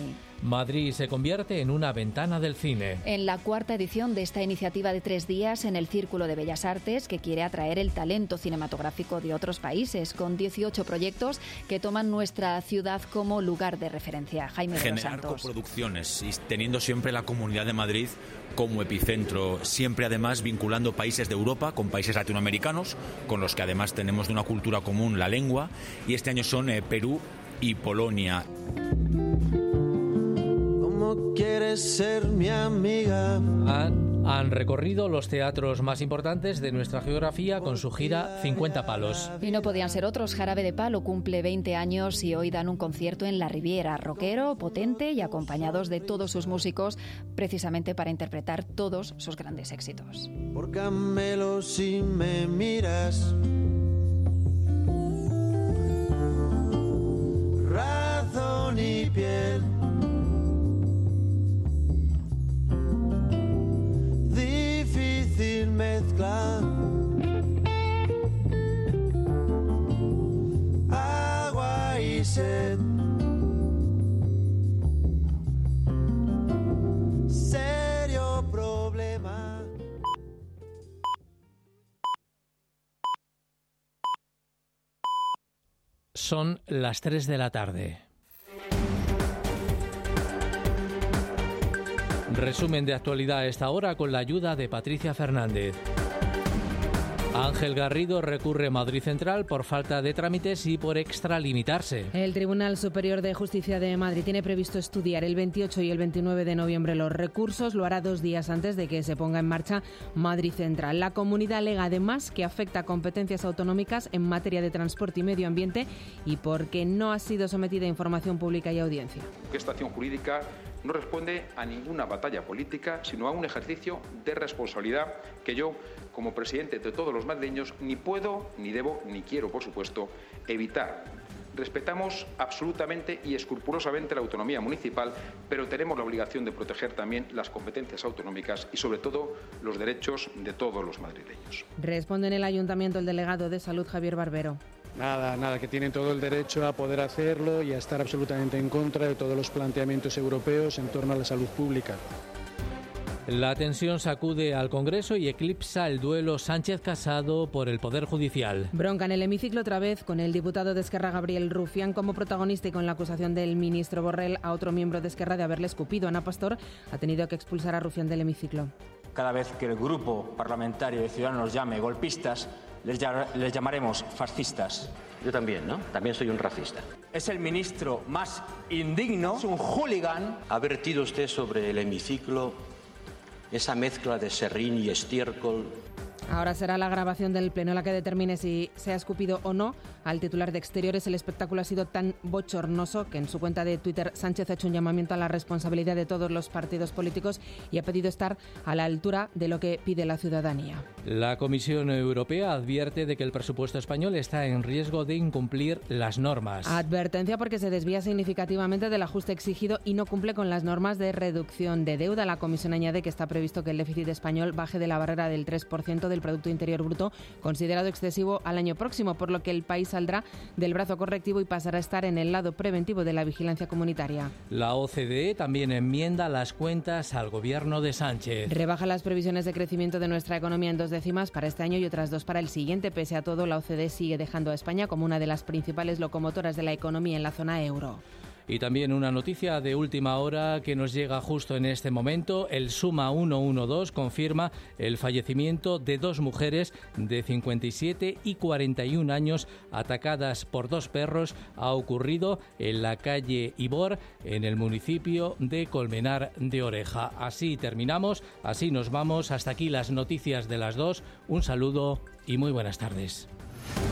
Madrid se convierte en una ventana del cine. En la cuarta edición de esta iniciativa de tres días en el Círculo de Bellas Artes, que quiere atraer el talento cinematográfico de otros países, con dieciocho proyectos que toman nuestra ciudad como lugar de referencia. Jaime de los Generar Santos. coproducciones y teniendo siempre la Comunidad de Madrid como epicentro, siempre además vinculando países de Europa con países latinoamericanos, con los que además tenemos de una cultura común la lengua, y este año son eh, Perú y Polonia. ¿Cómo quieres ser mi amiga? Han, han recorrido los teatros más importantes de nuestra geografía con su gira cincuenta palos. Y no podían ser otros. Jarabe de Palo cumple veinte años y hoy dan un concierto en la Riviera, rockero, potente y acompañados de todos sus músicos, precisamente para interpretar todos sus grandes éxitos. Por Camelo si me miras, razón y piel, difícil mezcla, agua y sed, serio problema. Son las tres de la tarde. Resumen de actualidad a esta hora con la ayuda de Patricia Fernández. Ángel Garrido recurre a Madrid Central por falta de trámites y por extralimitarse. El Tribunal Superior de Justicia de Madrid tiene previsto estudiar el veintiocho y el veintinueve de noviembre los recursos. Lo hará dos días antes de que se ponga en marcha Madrid Central. La comunidad alega además que afecta a competencias autonómicas en materia de transporte y medio ambiente y porque no ha sido sometida a información pública y audiencia. Esta acción jurídica no responde a ninguna batalla política, sino a un ejercicio de responsabilidad que yo, como presidente de todos los madrileños, ni puedo, ni debo, ni quiero, por supuesto, evitar. Respetamos absolutamente y escrupulosamente la autonomía municipal, pero tenemos la obligación de proteger también las competencias autonómicas y, sobre todo, los derechos de todos los madrileños. Responde en el Ayuntamiento el delegado de Salud, Javier Barbero. Nada, nada, que tienen todo el derecho a poder hacerlo y a estar absolutamente en contra de todos los planteamientos europeos en torno a la salud pública. La tensión sacude al Congreso y eclipsa el duelo Sánchez-Casado por el Poder Judicial. Bronca en el hemiciclo otra vez, con el diputado de Esquerra, Gabriel Rufián, como protagonista y con la acusación del ministro Borrell a otro miembro de Esquerra de haberle escupido. Ana Pastor ha tenido que expulsar a Rufián del hemiciclo. Cada vez que el grupo parlamentario de Ciudadanos llame golpistas, les, les llamaremos fascistas. Yo también, ¿no? También soy un racista. Es el ministro más indigno, es un hooligan. ¿Ha vertido usted sobre el hemiciclo esa mezcla de serrín y estiércol? Ahora será la grabación del pleno la que determine si se ha escupido o no al titular de Exteriores. El espectáculo ha sido tan bochornoso que en su cuenta de Twitter Sánchez ha hecho un llamamiento a la responsabilidad de todos los partidos políticos y ha pedido estar a la altura de lo que pide la ciudadanía. La Comisión Europea advierte de que el presupuesto español está en riesgo de incumplir las normas. Advertencia porque se desvía significativamente del ajuste exigido y no cumple con las normas de reducción de deuda. La Comisión añade que está previsto que el déficit español baje de la barrera del tres por ciento del Producto Interior Bruto, considerado excesivo al año próximo, por lo que el país saldrá del brazo correctivo y pasará a estar en el lado preventivo de la vigilancia comunitaria. La O C D E también enmienda las cuentas al gobierno de Sánchez. Rebaja las previsiones de crecimiento de nuestra economía en dos décimas para este año y otras dos para el siguiente. Pese a todo, la O C D E sigue dejando a España como una de las principales locomotoras de la economía en la zona euro. Y también una noticia de última hora que nos llega justo en este momento. El Suma ciento doce confirma el fallecimiento de dos mujeres de cincuenta y siete y cuarenta y un años atacadas por dos perros. Ha ocurrido en la calle Ibor, en el municipio de Colmenar de Oreja. Así terminamos, así nos vamos. Hasta aquí las noticias de las dos. Un saludo y muy buenas tardes.